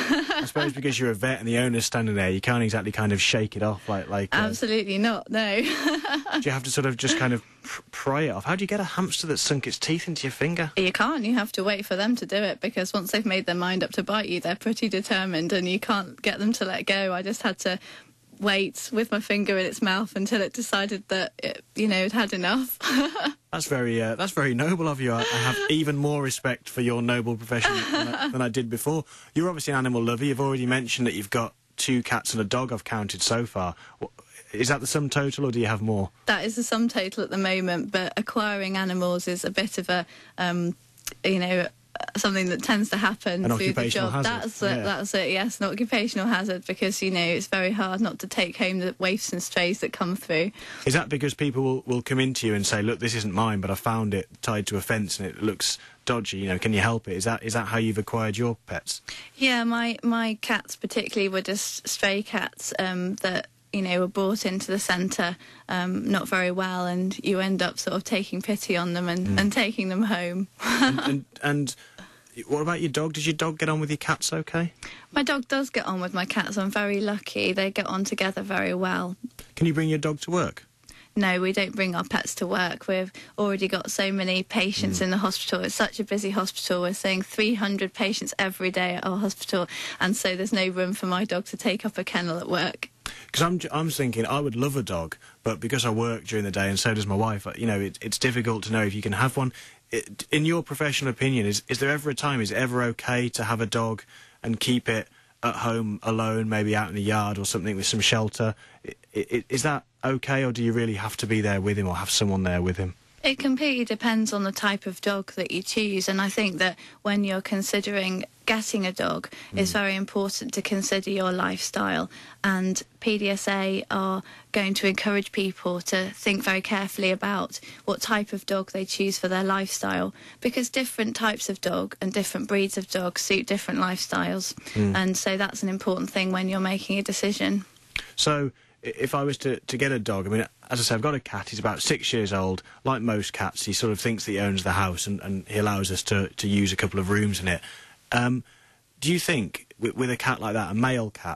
S1: I suppose because you're a vet and the owner's standing there, you can't exactly kind of shake it off like... like uh,
S2: Absolutely not, no.
S1: Do you have to sort of just kind of pr pry it off? How do you get a hamster that's sunk its teeth into your finger?
S2: You can't. You have to wait for them to do it, because once they've made their mind up to bite you, they're pretty determined, and you can't get them to let go. I just had to wait with my finger in its mouth until it decided that it, you know, it had enough.
S1: That's very, uh, that's very noble of you. I, I have even more respect for your noble profession than, I, than I did before. You're obviously an animal lover. You've already mentioned that you've got two cats and a dog I've counted so far. Is that the sum total, or do you have more?
S2: That is the sum total at the moment, but acquiring animals is a bit of a, um, you know, something that tends to happen
S1: An
S2: through the
S1: occupational
S2: job.
S1: hazard.
S2: That's
S1: Yeah.
S2: it, that's it, yes, an occupational hazard, because, you know, it's very hard not to take home the waifs and strays that come through.
S1: Is that because people will, will come into you and say, look, this isn't mine, but I found it tied to a fence and it looks dodgy, you know, can you help it? Is that is that how you've acquired your pets?
S2: Yeah, my, my cats particularly were just stray cats um, that, you know, were brought into the centre um, not very well, and you end up sort of taking pity on them and, mm. and taking them home.
S1: and, and, and what about your dog? Did your dog get on with your cats okay?
S2: My dog does get on with my cats. I'm very lucky. They get on together very well.
S1: Can you bring your dog to work?
S2: No, we don't bring our pets to work. We've already got so many patients mm. in the hospital. It's such a busy hospital. We're seeing three hundred patients every day at our hospital, and so there's no room for my dog to take up a kennel at work.
S1: Because I'm, I'm thinking I would love a dog, but because I work during the day and so does my wife, you know, it, it's difficult to know if you can have one. It, in your professional opinion, is, is there ever a time, is it ever okay to have a dog and keep it at home alone, maybe out in the yard or something with some shelter? I, I, is that okay, or do you really have to be there with him or have someone there with him?
S2: It completely depends on the type of dog that you choose, and I think that when you're considering getting a dog, mm. it's very important to consider your lifestyle, and P D S A are going to encourage people to think very carefully about what type of dog they choose for their lifestyle, because different types of dog and different breeds of dog suit different lifestyles, mm. and so that's an important thing when you're making a decision.
S1: So if I was to, to get a dog, I mean, as I say, I've got a cat. He's about six years old. Like most cats, he sort of thinks that he owns the house, and, and he allows us to, to use a couple of rooms in it. Um, do you think, with, with a cat like that, a male cat,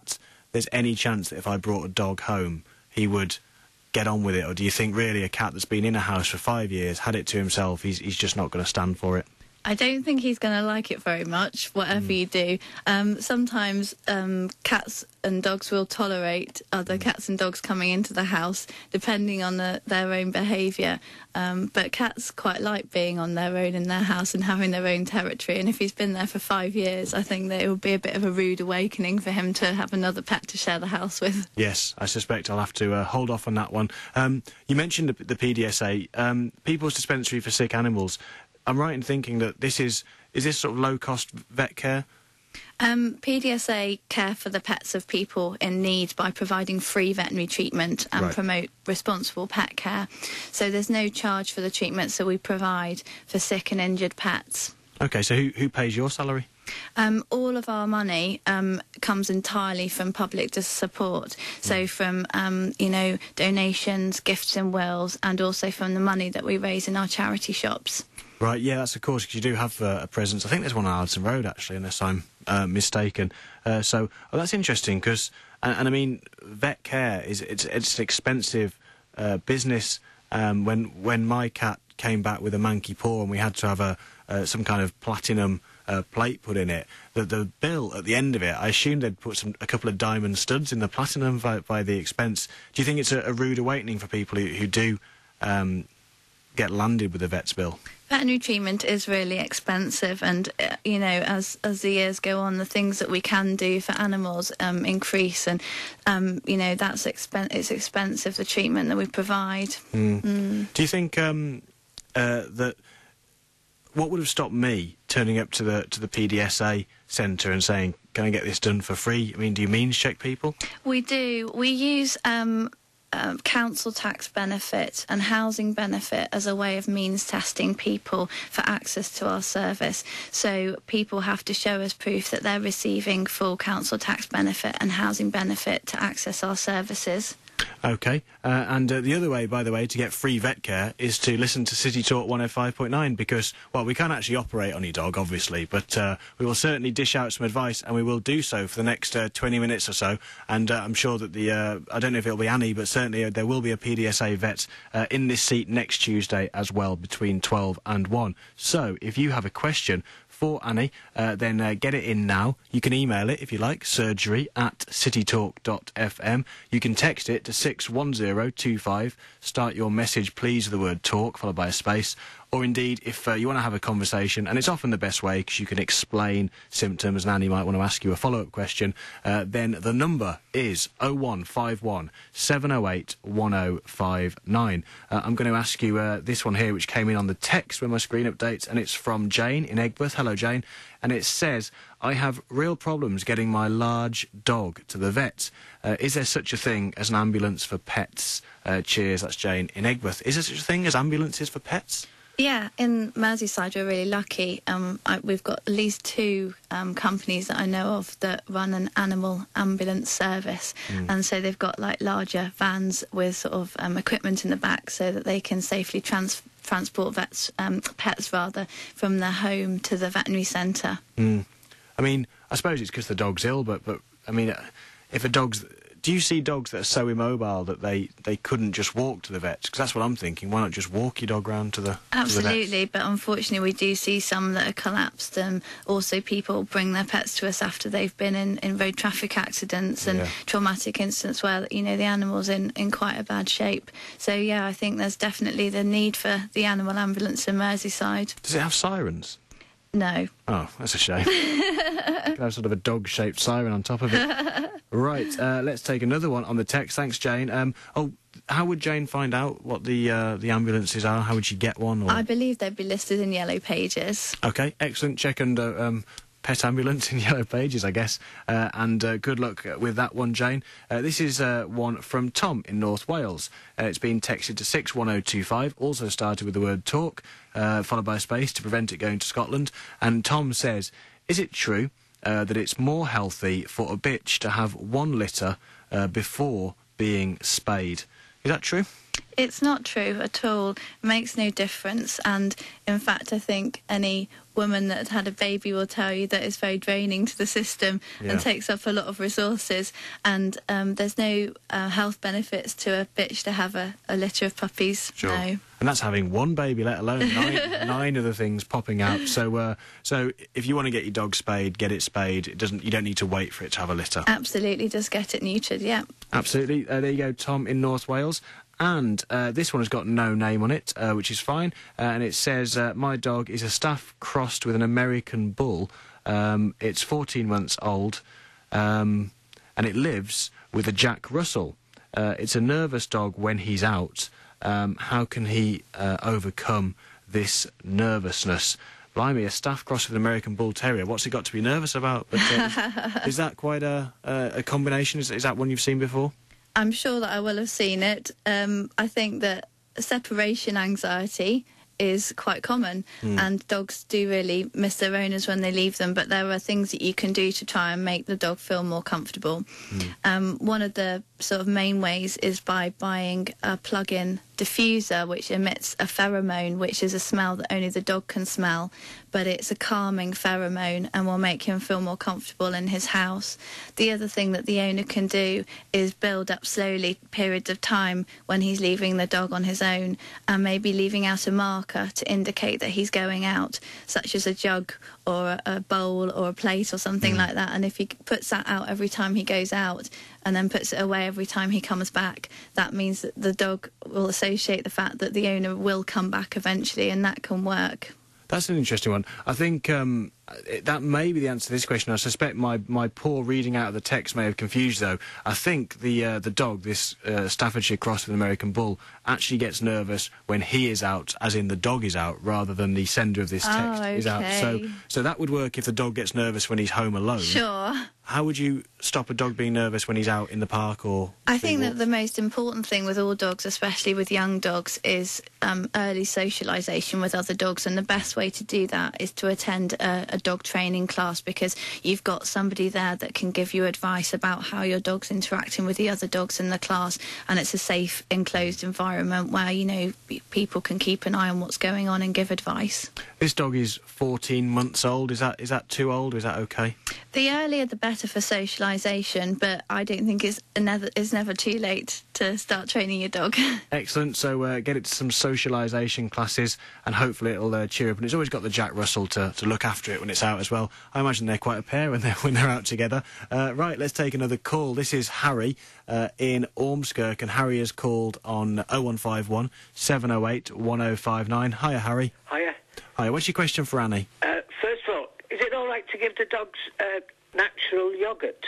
S1: there's any chance that if I brought a dog home, he would get on with it? Or do you think really a cat that's been in a house for five years, had it to himself, he's, he's just not going to stand for it?
S2: I don't think he's going to like it very much, whatever mm. you do. Um, sometimes um, cats and dogs will tolerate other mm. cats and dogs coming into the house, depending on the, their own behaviour. Um, but cats quite like being on their own in their house and having their own territory. And if he's been there for five years, I think that it will be a bit of a rude awakening for him to have another pet to share the house with.
S1: Yes, I suspect I'll have to uh, hold off on that one. Um, you mentioned the, the P D S A, um, People's Dispensary for Sick Animals. I'm right in thinking that this is, is this sort of low-cost vet care?
S2: Um, P D S A care for the pets of people in need by providing free veterinary treatment and
S1: right.
S2: promote responsible pet care. So there's no charge for the treatments that we provide for sick and injured pets.
S1: OK, so who, who pays your salary?
S2: Um, all of our money um, comes entirely from public support, so mm. from, um, you know, donations, gifts and wills, and also from the money that we raise in our charity shops.
S1: Right, yeah, that's of course, because you do have uh, a presence. I think there's one on Alderson Road, actually, unless I'm uh, mistaken. Uh, so, oh, that's interesting, because, and, and I mean, vet care, is it's, it's an expensive uh, business. Um, when, when my cat came back with a manky paw and we had to have a uh, some kind of platinum uh, plate put in it, the, the bill at the end of it, I assumed they'd put some, a couple of diamond studs in the platinum by, by the expense. Do you think it's a, a rude awakening for people who, who do um, get landed with a vet's bill?
S2: Veterinary treatment is really expensive, and uh, you know, as as the years go on, the things that we can do for animals um, increase, and um, you know, that's expen it's expensive, the treatment that we provide.
S1: Mm.
S2: Mm.
S1: Do you think um, uh, that what would have stopped me turning up to the to the P D S A centre and saying, "Can I get this done for free?" I mean, do you means check people?
S2: We do. We use. Um, Um, council tax benefit and housing benefit as a way of means testing people for access to our service. So people have to show us proof that they're receiving full council tax benefit and housing benefit to access our services.
S1: OK, uh, and uh, the other way, by the way, to get free vet care is to listen to City Talk one oh five point nine, because, well, we can't actually operate on your dog, obviously, but uh, we will certainly dish out some advice, and we will do so for the next uh, twenty minutes or so, and uh, I'm sure that the, uh, I don't know if it'll be Annie, but certainly uh, there will be a P D S A vet uh, in this seat next Tuesday as well, between twelve and one. So, if you have a question for Annie, uh, then uh, get it in now. You can email it, if you like, surgery at citytalk dot f m. You can text it to six one zero two five. Start your message, please, with the word talk, followed by a space. Or indeed, if uh, you want to have a conversation, and it's often the best way because you can explain symptoms and Annie might want to ask you a follow-up question, uh, then the number is oh one five one seven oh eight one oh five nine. Uh, I'm going to ask you uh, this one here, which came in on the text when my screen updates, and it's from Jane in Egworth. Hello, Jane. And it says, I have real problems getting my large dog to the vet. Uh, is there such a thing as an ambulance for pets? Uh, cheers, that's Jane in Egworth. Is there such a thing as ambulances for pets?
S2: Yeah, in Merseyside we're really lucky. Um, I, we've got at least two um, companies that I know of that run an animal ambulance service, mm. and so they've got like larger vans with sort of um, equipment in the back so that they can safely trans transport vets, um, pets rather, from their home to the veterinary centre.
S1: Mm. I mean, I suppose it's because the dog's ill, but but I mean, if a dog's do you see dogs that are so immobile that they, they couldn't just walk to the vets? Because that's what I'm thinking. Why not just walk your dog round to the
S2: Absolutely,
S1: to the vets?
S2: But unfortunately we do see some that are collapsed, and also people bring their pets to us after they've been in, in road traffic accidents and yeah. traumatic incidents where, you know, the animal's in, in quite a bad shape. So, yeah, I think there's definitely the need for the animal ambulance in Merseyside.
S1: Does it have sirens?
S2: No.
S1: Oh, that's a shame. Could have sort of a dog-shaped siren on top of it. Right, uh, let's take another one on the text. Thanks, Jane. Um, oh, how would Jane find out what the uh, the ambulances are? How would she get one? Or...
S2: I believe they'd be listed in Yellow Pages.
S1: OK, excellent. Check under um, Pet Ambulance in Yellow Pages, I guess. Uh, and uh, good luck with that one, Jane. Uh, this is uh, one from Tom in North Wales. Uh, it's been texted to six one oh two five, also started with the word talk, uh, followed by a space to prevent it going to Scotland. And Tom says, is it true uh, that it's more healthy for a bitch to have one litter uh, before being spayed? Is that true?
S2: It's not true at all. It makes no difference. And in fact, I think any woman that had a baby will tell you that it's very draining to the system
S1: Yeah.
S2: and takes up a lot of resources. And um, there's no uh, health benefits to a bitch to have a, a litter of puppies.
S1: Sure.
S2: No.
S1: And that's having one baby, let alone nine, nine other things popping out. So, uh, so if you want to get your dog spayed, get it spayed. It doesn't. You don't need to wait for it to have a litter.
S2: Absolutely, just get it neutered, yeah.
S1: Absolutely. Uh, there you go, Tom in North Wales. And uh, this one has got no name on it, uh, which is fine. Uh, and it says, uh, my dog is a Staff crossed with an American Bull. Um, it's fourteen months old, um, and it lives with a Jack Russell. Uh, it's a nervous dog when he's out. Um, how can he uh, overcome this nervousness? Blimey, a Staff crossed with an American Bull Terrier. What's he got to be nervous about? But, uh, is, is that quite a, a, a combination? Is, is that one you've seen before?
S2: I'm sure that I will have seen it. Um, I think that separation anxiety is quite common,
S16: Mm.
S2: and dogs do really miss their owners when they leave them, but there are things that you can do to try and make the dog feel more comfortable.
S16: Mm.
S2: Um, one of the sort of main ways is by buying a plug-in diffuser which emits a pheromone, which is a smell that only the dog can smell, but it's a calming pheromone and will make him feel more comfortable in his house. The other thing that the owner can do is build up slowly periods of time when he's leaving the dog on his own, and maybe leaving out a marker to indicate that he's going out, such as a jug or a, a bowl or a plate or something
S16: Mm.
S2: like that. And if he puts that out every time he goes out and then puts it away every time he comes back, that means that the dog will associate the fact that the owner will come back eventually, and that can work.
S1: That's an interesting one. I think um, it, that may be the answer to this question. I suspect my, my poor reading out of the text may have confused, though. I think the uh, the dog, this uh, Staffordshire cross with an American Bull, actually gets nervous when he is out, as in the dog is out, rather than the sender of this text
S2: Oh,
S1: is out. So,
S2: okay.
S1: so that would work if the dog gets nervous when he's home alone.
S2: Sure.
S1: How would you stop a dog being nervous when he's out in the park or...
S2: I think that the most important thing with all dogs, especially with young dogs, is um, early socialisation with other dogs. And the best way to do that is to attend a, a dog training class, because you've got somebody there that can give you advice about how your dog's interacting with the other dogs in the class. And it's a safe, enclosed environment where, you know, p- people can keep an eye on what's going on and give advice.
S1: This dog is fourteen months old. Is that is that too old, or is that okay?
S2: The earlier the better for socialisation, but I don't think it's never, it's never too late to start training your dog.
S1: Excellent. So uh, get it to some socialisation classes, and hopefully it'll uh, cheer up. And it's always got the Jack Russell to, to look after it when it's out as well. I imagine they're quite a pair when they're when they're out together. Uh, right, let's take another call. This is Harry uh, in Ormskirk, and Harry has called on oh one five one, seven oh eight, one oh five nine. Hiya, Harry.
S9: Hiya.
S1: Hiya. What's your question for Annie?
S9: Uh, first of all, is it all right to give the dogs uh, natural yoghurt?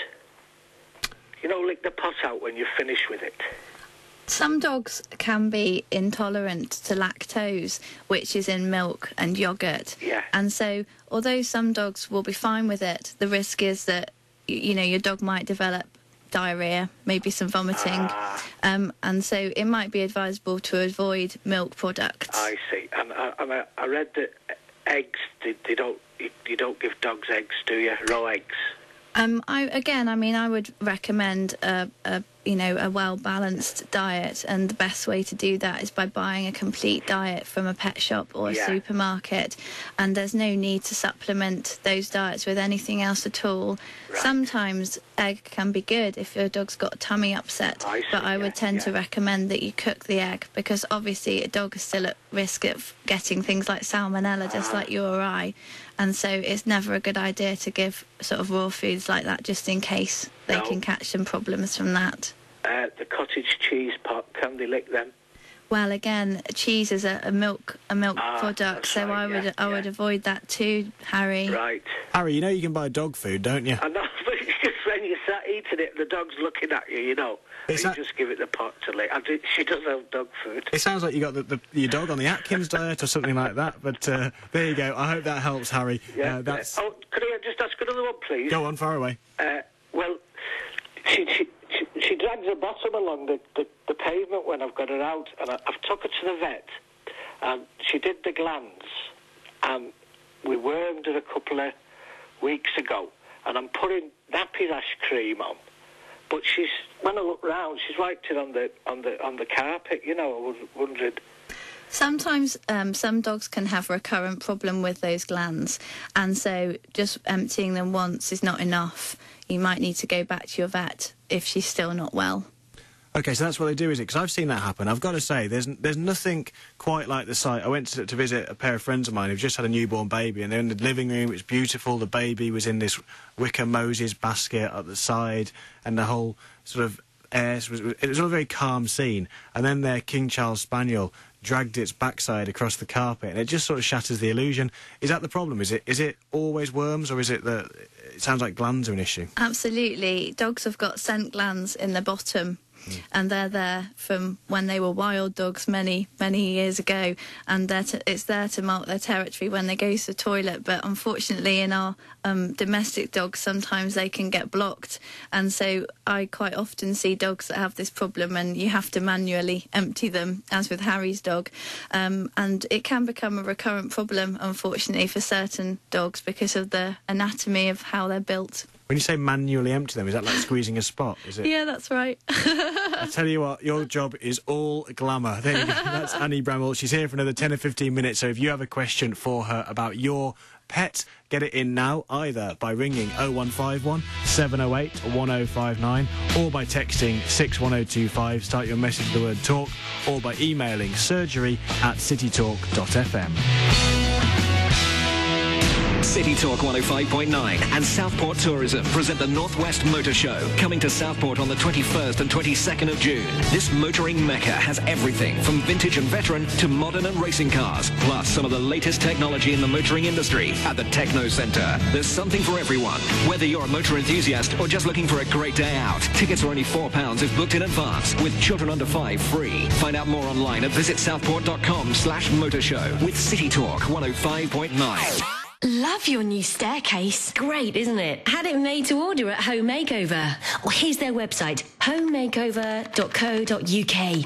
S9: You know, lick the pot out when you're finished with it.
S2: Some dogs can be intolerant to lactose, which is in milk and yoghurt.
S9: Yeah.
S2: And so, although some dogs will be fine with it, the risk is that, y- you know, your dog might develop diarrhea, maybe some vomiting.
S9: Ah.
S2: Um, and so it might be advisable to avoid milk products.
S9: I see. And, uh, and I, I read that eggs, they, they don't, you, you don't give dogs eggs, do you? Raw eggs.
S2: Um, I, again, I mean, I would recommend a, a you know, a well-balanced diet, and the best way to do that is by buying a complete diet from a pet shop or a
S16: Yeah.
S2: supermarket, and there's no need to supplement those diets with anything else at all. Sometimes egg can be good if your dog's got a tummy upset,
S9: I see,
S2: but I would
S9: yeah,
S2: tend to
S9: yeah.
S2: recommend that you cook the egg, because obviously a dog is still at risk of getting things like salmonella, just like you or I, and so it's never a good idea to give sort of raw foods like that, just in case they
S9: No.
S2: can catch some problems from that.
S9: Uh, the cottage cheese pot, can they lick them?
S2: Well, again, cheese is a, a milk a milk
S9: Ah,
S2: product,
S9: that's
S2: so
S9: right,
S2: I would
S9: yeah,
S2: I would avoid that too, Harry.
S9: Right.
S1: Harry, you know you can buy dog food, don't you?
S9: I know, but it's just when you start eating it, the dog's looking at you, you know.
S1: Is
S9: you
S1: that-
S9: just give it the pot to lick. I do, she does have dog food.
S1: It sounds like you got the, the, your dog on the Atkins diet or something like that, but uh, there you go. I hope that helps, Harry.
S9: Yeah.
S1: Uh, that's...
S9: Oh, could I just ask another one, please?
S1: Go on, far away.
S9: Uh, well, she, she she she drags her bottom along the, the, the pavement when I've got her out, and I, I've took her to the vet, and she did the glands, and we wormed her a couple of weeks ago, and I'm putting nappy rash cream on, but she's when I look round, she's wiped it on the on the on the carpet. You know, I was wondering.
S2: Sometimes um, some dogs can have a recurrent problem with those glands, and so just emptying them once is not enough. You might need to go back to your vet if she's still not well.
S1: OK, so that's what they do, is it? Because I've seen that happen. I've got to say, there's there's nothing quite like the sight. I went to, to visit a pair of friends of mine who've just had a newborn baby, and they're in the living room. It was beautiful. The baby was in this wicker Moses basket at the side, and the whole sort of air was... It was all a very calm scene. And then their King Charles Spaniel dragged its backside across the carpet, and it just sort of shatters the illusion. Is that the problem? Is it is it always worms, or is it that it sounds like glands are an issue?
S2: Absolutely. Dogs have got scent glands in the bottom, mm. and they're there from when they were wild dogs many, many years ago, and they're to, it's there to mark their territory when they go to the toilet. But unfortunately, in our um, domestic dogs, sometimes they can get blocked, and so I quite often see dogs that have this problem, and you have to manually empty them, as with Harry's dog, um, and it can become a recurrent problem, unfortunately, for certain dogs because of the anatomy of how they're built.
S1: When you say manually empty them, is that like squeezing a spot? Is it?
S2: Yeah, that's right.
S1: I tell you what, your job is all glamour. There you go. That's Annie Bramall. She's here for another ten or fifteen minutes, so if you have a question for her about your pet, get it in now, either by ringing oh one five one, seven oh eight, one oh five nine or by texting six one oh two five, start your message with the word talk, or by emailing surgery at citytalk dot f m.
S4: City Talk one oh five point nine and Southport Tourism present the Northwest Motor Show, coming to Southport on the twenty-first and twenty-second of June. This motoring mecca has everything from vintage and veteran to modern and racing cars, plus some of the latest technology in the motoring industry at the Techno Centre. There's something for everyone, whether you're a motor enthusiast or just looking for a great day out. Tickets are only four pounds if booked in advance, with children under five free. Find out more online at visit southport dot com slash motor show with City Talk one oh five point nine.
S16: Love your new staircase.
S17: Great, isn't it? Had it made to order at Home Makeover. Well, here's their website, home makeover dot co dot u k.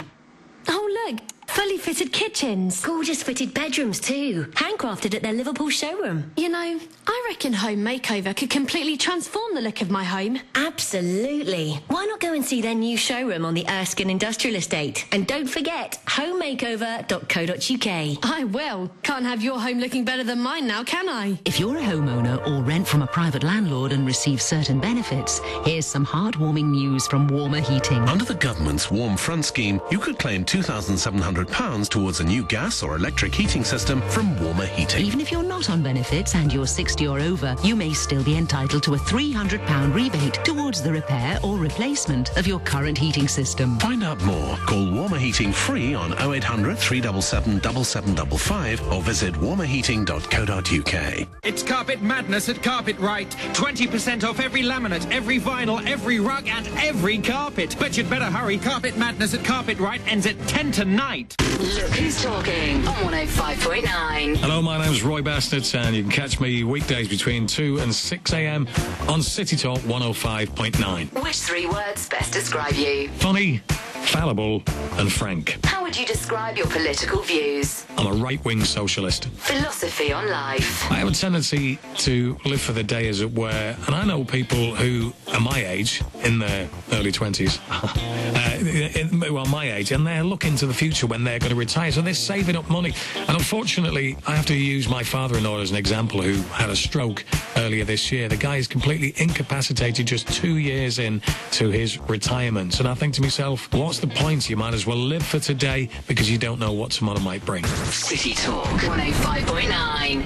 S16: Oh, look, fully fitted kitchens.
S17: Gorgeous fitted bedrooms too. Handcrafted at their Liverpool showroom.
S16: You know, I reckon Home Makeover could completely transform the look of my home.
S17: Absolutely. Why not go and see their new showroom on the Erskine Industrial Estate? And don't forget, home makeover dot co dot u k.
S16: I will. Can't have your home looking better than mine now, can I?
S18: If you're a homeowner or rent from a private landlord and receive certain benefits, here's some heartwarming news from Warmer Heating.
S19: Under the government's Warm Front scheme, you could claim two thousand seven hundred pounds towards a new gas or electric heating system from Warmer Heating.
S18: Even if you're not on benefits and you're sixty or over, you may still be entitled to a three hundred pounds rebate towards the repair or replacement of your current heating system.
S19: Find out more. Call Warmer Heating free on oh eight hundred, three seven seven, seven seven five five or visit warmer heating dot co dot u k.
S20: It's Carpet Madness at Carpetright. twenty percent off every laminate, every vinyl, every rug and every carpet. But you'd better hurry. Carpet Madness at Carpetright ends at ten tonight.
S15: Look who's talking on one oh five point nine.
S21: Hello, my name's Roy Bastard, and you can catch me weekdays between two and six a m on City Talk one oh five point nine.
S15: Which three words best describe you?
S21: Funny, fallible and frank.
S15: How would you describe your political views?
S21: I'm a right-wing socialist.
S15: Philosophy on life.
S21: I have a tendency to live for the day, as it were, and I know people who are my age, in their early twenties, uh, in, well, my age, and they're looking to the future when they're going to retire, so they're saving up money. And unfortunately, I have to use my father-in-law as an example, who had a stroke earlier this year. The guy is completely incapacitated just two years in to his retirement. And I think to myself, what's the point? You might as well live for today, because you don't know what tomorrow might bring.
S15: City Talk one oh five point nine.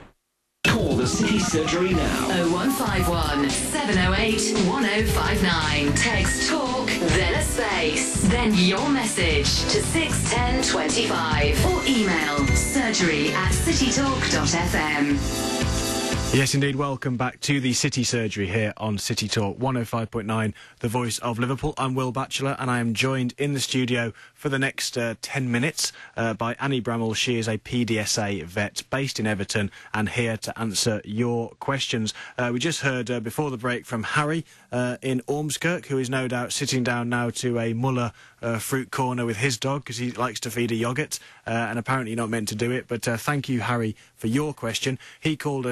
S4: Call the City Surgery now.
S15: oh one five one, seven oh eight, one oh five nine. Text TALK, then a space, then your message to six one oh two five or email surgery at citytalk dot f m.
S1: Yes, indeed. Welcome back to the City Surgery here on City Talk one oh five point nine, the voice of Liverpool. I'm Will Batchelor, and I am joined in the studio for the next uh, ten minutes uh, by Annie Bramall. She is a P D S A vet based in Everton and here to answer your questions. Uh, we just heard uh, before the break from Harry uh, in Ormskirk, who is no doubt sitting down now to a Muller uh, fruit corner with his dog, because he likes to feed a yoghurt, uh, and apparently not meant to do it. But uh, thank you, Harry, for your question. He called us on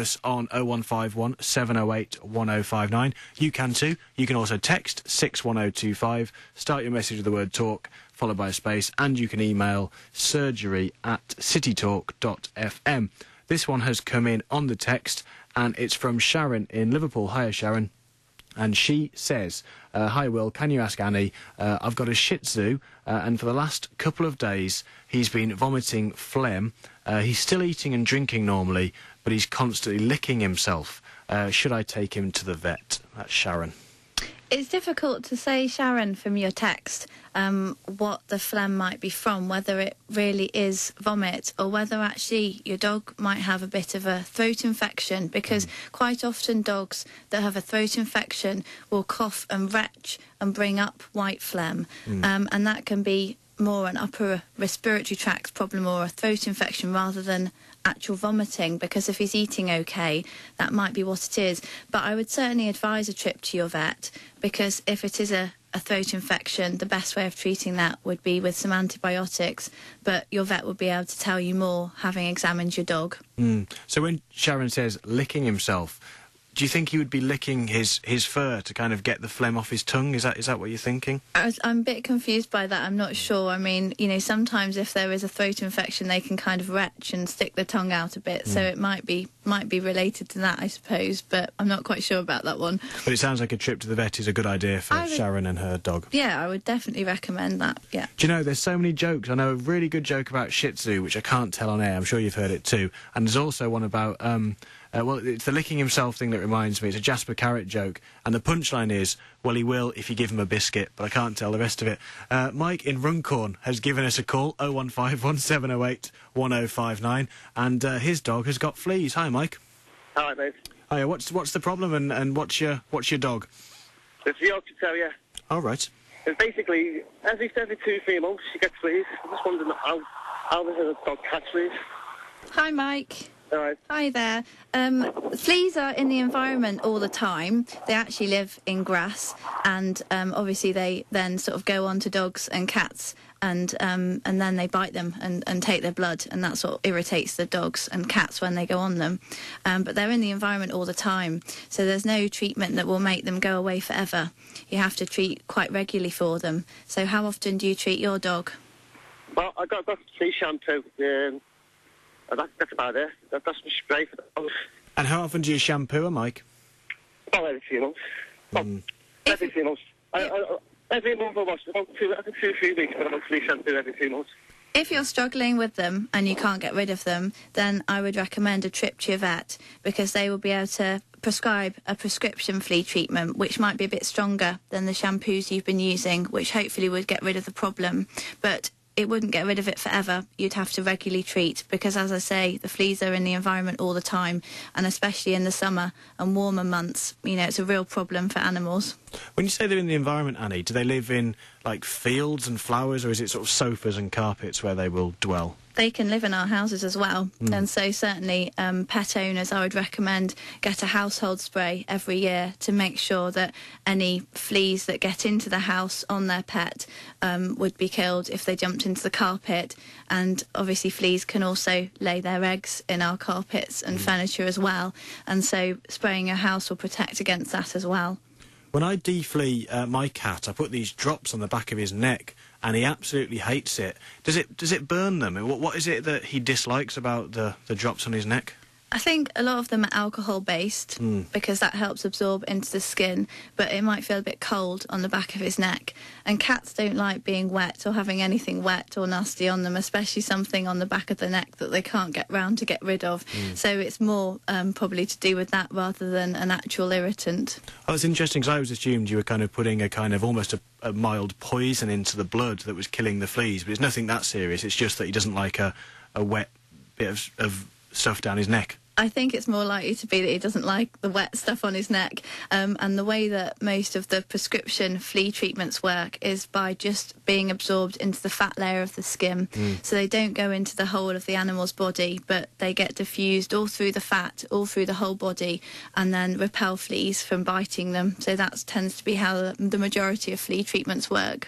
S1: on oh one five one, seven oh eight, one oh five nine. You can too. You can also text six one oh two five, start your message with the word talk, followed by a space, and you can email surgery at citytalk dot f m. This one has come in on the text, and it's from Sharon in Liverpool. Hiya, Sharon. And she says, uh, hi, Will, can you ask Annie? Uh, I've got a Shih Tzu, uh, and for the last couple of days, he's been vomiting phlegm. Uh, he's still eating and drinking normally, but he's constantly licking himself. Uh, should I take him to the vet? That's Sharon.
S2: It's difficult to say, Sharon, from your text, um, what the phlegm might be from, whether it really is vomit or whether actually your dog might have a bit of a throat infection, because quite often dogs that have a throat infection will cough and retch and bring up white phlegm, mm. um, and that can be more an upper respiratory tract problem or a throat infection rather than actual vomiting, because if he's eating okay, that might be what it is. But I would certainly advise a trip to your vet, because if it is a, a throat infection, the best way of treating that would be with some antibiotics, but your vet would be able to tell you more having examined your dog.
S1: Mm. So when Sharon says licking himself, do you think he would be licking his, his fur to kind of get the phlegm off his tongue? Is that is that what you're thinking?
S2: I was, I'm a bit confused by that. I'm not sure. I mean, you know, sometimes if there is a throat infection, they can kind of retch and stick the tongue out a bit. Mm. So it might be might be related to that, I suppose. But I'm not quite sure about that one.
S1: But it sounds like a trip to the vet is a good idea for would, Sharon and her dog.
S2: Yeah, I would definitely recommend that. Yeah.
S1: Do you know, there's so many jokes. I know a really good joke about Shih Tzu, which I can't tell on air. I'm sure you've heard it too. And there's also one about... Um, Uh, well, it's the licking himself thing that reminds me. It's a Jasper Carrot joke, and the punchline is, well, he will if you give him a biscuit, but I can't tell the rest of it. Uh, Mike in Runcorn has given us a call, oh one five one, seven oh eight, one oh five nine, and uh, his dog has got fleas. Hi, Mike.
S3: Hi, mate.
S1: Hiya, what's, what's the problem, and, and what's your what's your dog?
S3: It's a Yorkshire Terrier.
S1: All right.
S3: It's basically, every, every two, three months, she gets fleas. I'm just wondering how, how does a dog catch fleas?
S2: Hi, Mike.
S3: All right.
S2: Hi there. Um, fleas are in the environment all the time. They actually live in grass, and um, obviously they then sort of go on to dogs and cats, and um, and then they bite them and, and take their blood, and that sort of irritates the dogs and cats when they go on them. Um, but they're in the environment all the time, so there's no treatment that will make them go away forever. You have to treat quite regularly for them. So how often do you treat your dog?
S3: Well, I got, got flea shampoo. Um, That, that's about it. That, that's my spray for the dogs.
S1: And how often do you shampoo her, Mike?
S3: About every few months. Well, mm. every few months. I, I, every month I wash about two, I think two, three weeks, but I don't flea shampoo every few months.
S2: If you're struggling with them and you can't get rid of them, then I would recommend a trip to your vet, because they will be able to prescribe a prescription flea treatment, which might be a bit stronger than the shampoos you've been using, which hopefully would get rid of the problem. But it wouldn't get rid of it forever. You'd have to regularly treat, because, as I say, the fleas are in the environment all the time, and especially in the summer and warmer months, you know, it's a real problem for animals.
S1: When you say they're in the environment, Annie, do they live in, like, fields and flowers, or is it sort of sofas and carpets where they will dwell?
S2: They can live in our houses as well.
S1: Mm.
S2: And so certainly um, pet owners, I would recommend get a household spray every year to make sure that any fleas that get into the house on their pet um, would be killed if they jumped into the carpet. And obviously fleas can also lay their eggs in our carpets and mm. furniture as well. And so spraying your house will protect against that as well.
S1: When I deflea uh, my cat, I put these drops on the back of his neck, and he absolutely hates it. Does it does it burn them? What what is it that he dislikes about the, the drops on his neck?
S2: I think a lot of them are alcohol-based, mm. because that helps absorb into the skin, but it might feel a bit cold on the back of his neck. And cats don't like being wet or having anything wet or nasty on them, especially something on the back of the neck that they can't get round to get rid of. Mm. So it's more um, probably to do with that rather than an actual irritant.
S1: Oh, it's interesting, because I always assumed you were kind of putting a kind of almost a, a mild poison into the blood that was killing the fleas, but it's nothing that serious. It's just that he doesn't like a, a wet bit of... of stuff down his neck.
S2: I think it's more likely to be that he doesn't like the wet stuff on his neck. Um, and the way that most of the prescription flea treatments work is by just being absorbed into the fat layer of the skin. Mm. So they don't go into the whole of the animal's body, but they get diffused all through the fat, all through the whole body, and then repel fleas from biting them. So that tends to be how the majority of flea treatments work.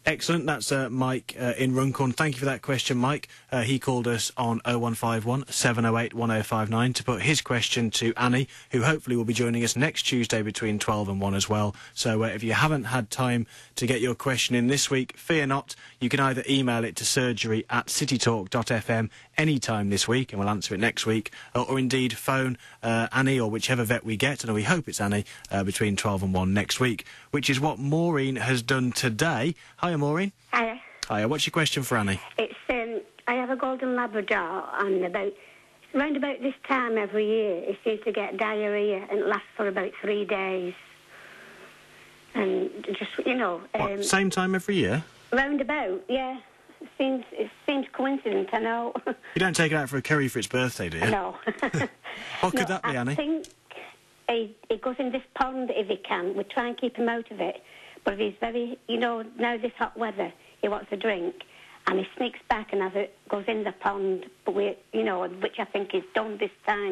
S1: Excellent. That's uh, Mike uh, in Runcorn. Thank you for that question, Mike. Uh, he called us on oh one five one, seven oh eight, one oh five nine to put his question to Annie, who hopefully will be joining us next Tuesday between twelve and one as well. So uh, if you haven't had time to get your question in this week, fear not. You can either email it to surgery at citytalk dot f m any time this week, and we'll answer it next week, or, or indeed phone uh, Annie or whichever vet we get, and we hope it's Annie, uh, between twelve and one next week, which is what Maureen has done today. Hiya, Maureen.
S5: Hiya.
S1: Hiya. What's your question for Annie?
S5: It's, um, I have a golden Labrador, and about, round about this time every year, it seems to get diarrhoea, and it lasts for about three days. And just, you know... Um,
S1: what, same time every year?
S5: Round about, yeah. It seems, it seems coincident, I know.
S1: You don't take it out for a curry for its birthday, do you?
S5: No.
S1: What could
S5: no,
S1: that be, Annie?
S5: I think he, he goes in this pond if he can. We try and keep him out of it. But if he's very, you know, now this hot weather, he wants a drink, and he sneaks back and has it, goes in the pond, but we, you know, which I think is done this time.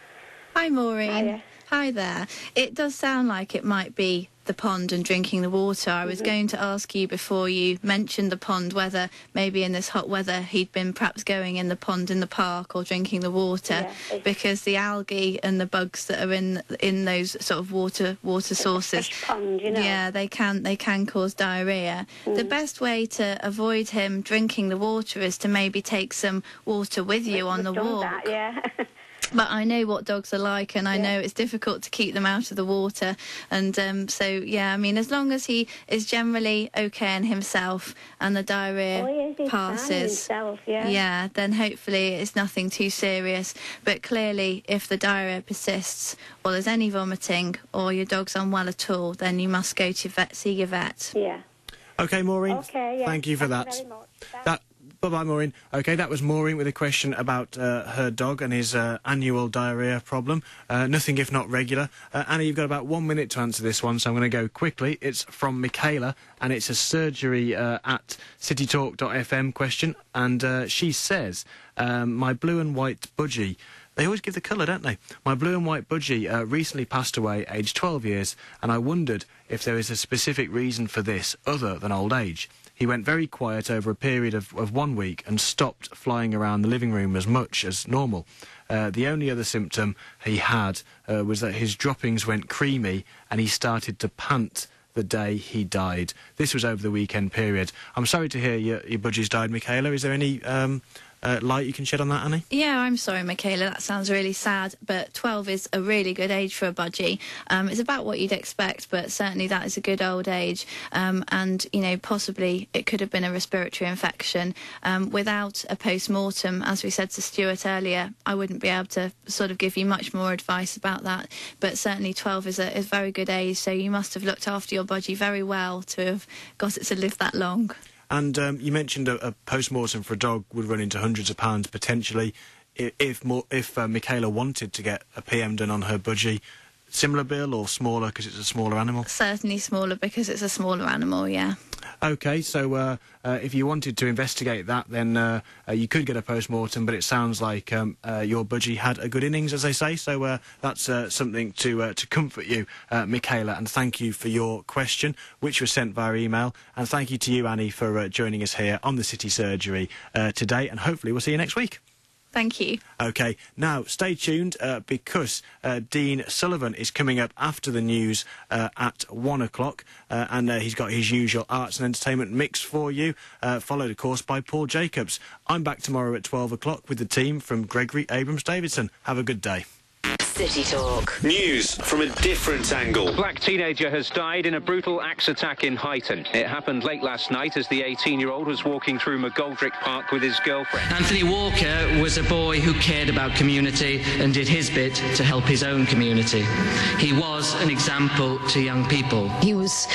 S2: Hi, Maureen.
S5: Hiya.
S2: Hi there. It does sound like it might be the pond and drinking the water. I was
S5: Mhm.
S2: going to ask you before you mentioned the pond whether maybe in this hot weather he'd been perhaps going in the pond in the park or drinking the water,
S5: Yeah.
S2: because the algae and the bugs that are in in those sort of water water sources,
S5: Fresh pond, you know.
S2: yeah, they can they can cause diarrhea. The best way to avoid him drinking the water is to maybe take some water with you on the
S5: We've done
S2: walk.
S5: that, yeah.
S2: But I know what dogs are like, and I
S5: Yeah.
S2: know it's difficult to keep them out of the water. And um, so, yeah, I mean, as long as he is generally okay in himself and the diarrhea
S5: Oh, he is, he's fine
S2: passes,
S5: himself, yeah.
S2: yeah, then hopefully it's nothing too serious. But clearly, if the diarrhea persists, or there's any vomiting, or your dog's unwell at all, then you must go to vet, see your vet.
S5: Yeah.
S1: Okay, Maureen.
S5: Okay, yeah.
S1: Thank you for
S5: Thank
S1: that.
S5: you very much. Thanks.
S1: That. Bye-bye, Maureen. OK, that was Maureen with a question about uh, her dog and his uh, annual diarrhoea problem. Uh, nothing if not regular. Uh, Annie, you've got about one minute to answer this one, so I'm going to go quickly. It's from Michaela, and it's a surgery uh, at citytalk dot f m question. And uh, she says, um, my blue and white budgie... They always give the colour, don't they? My blue and white budgie uh, recently passed away, aged twelve years, and I wondered if there is a specific reason for this other than old age. He went very quiet over a period of, of one week and stopped flying around the living room as much as normal. Uh, the only other symptom he had uh, was that his droppings went creamy and he started to pant the day he died. This was over the weekend period. I'm sorry to hear your, your budgies died, Michaela. Is there any um, uh, light you can shed on that, Annie?
S2: Yeah, I'm sorry, Michaela. That sounds really sad, but twelve is a really good age for a budgie. Um, it's about what you'd expect, but certainly that is a good old age. Um, and, you know, possibly it could have been a respiratory infection. Um, without a post-mortem, as we said to Stuart earlier, I wouldn't be able to sort of give you much more advice about that. But certainly twelve is a, is a very good age, so you must have looked after your budgie very well to have got it to live that long.
S1: And um, you mentioned a, a post-mortem for a dog would run into hundreds of pounds potentially. If if, more, if uh, Michaela wanted to get a P M done on her budgie, similar bill or smaller because it's a smaller animal?
S2: Certainly smaller because it's a smaller animal, yeah.
S1: OK, so uh, uh, if you wanted to investigate that, then uh, uh, you could get a post-mortem, but it sounds like um, uh, your budgie had a good innings, as they say, so uh, that's uh, something to uh, to comfort you, uh, Michaela, and thank you for your question, which was sent via email, and thank you to you, Annie, for uh, joining us here on the City Surgery uh, today, and hopefully we'll see you next week.
S2: Thank you.
S1: OK, now stay tuned uh, because uh, Dean Sullivan is coming up after the news uh, at one o'clock uh, and uh, he's got his usual arts and entertainment mix for you, uh, followed of course by Paul Jacobs. I'm back tomorrow at twelve o'clock with the team from Gregory Abrams Davidson. Have a good day.
S15: City Talk.
S22: News from a different angle.
S20: A black teenager has died in a brutal axe attack in Huyton. It happened late last night as the eighteen-year-old was walking through McGoldrick Park with his girlfriend.
S23: Anthony Walker was a boy who cared about community and did his bit to help his own community. He was an example to young people.
S24: He was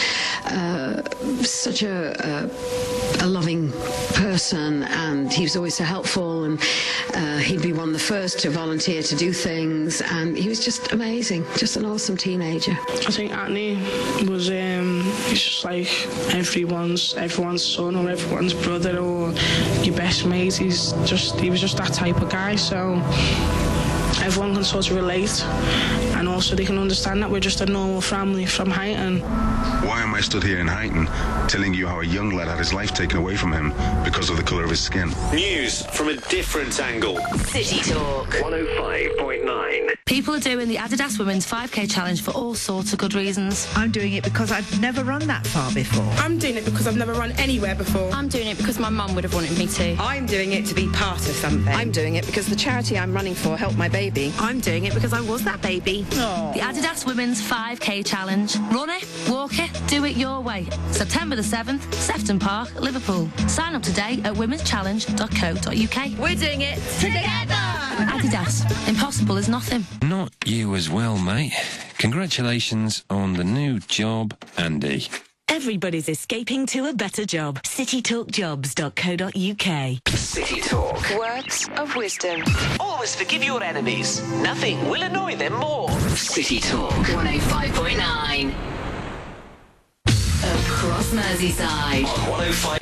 S24: uh, such a, a, a loving person, and he was always so helpful, and uh, he'd be one of the first to volunteer to do things, and he was just amazing, just an awesome teenager.
S25: I think Anthony was um, he's just like everyone's everyone's son or everyone's brother or your best mate. He's just he was just that type of guy. So everyone can sort of relate, and also they can understand that we're just a normal family from Huyton.
S6: Why am I stood here in Huyton telling you how a young lad had his life taken away from him because of the colour of his skin?
S22: News from a different angle.
S15: City Talk
S22: one oh five point nine.
S7: People are doing the Adidas Women's five K Challenge for all sorts of good reasons.
S8: I'm doing it because I've never run that far before.
S10: I'm doing it because I've never run anywhere before.
S12: I'm doing it because my mum would have wanted me to.
S26: I'm doing it to be part of something.
S27: I'm doing it because the charity I'm running for helped my baby.
S26: I'm doing it because I was that baby.
S7: Aww. The Adidas Women's five K Challenge. Run it, walk it, do it your way. September the seventh, Sefton Park, Liverpool. Sign up today at womens challenge dot co dot uk.
S26: We're doing it together!
S7: Adidas. Impossible is nothing.
S28: Not you as well, mate. Congratulations on the new job, Andy.
S29: Everybody's escaping to a better job. city talk jobs dot co dot uk.
S4: City Talk.
S15: Words of wisdom.
S4: Always forgive your enemies. Nothing will annoy them more. City Talk.
S15: one oh five point nine. Across Merseyside.
S4: On one oh five.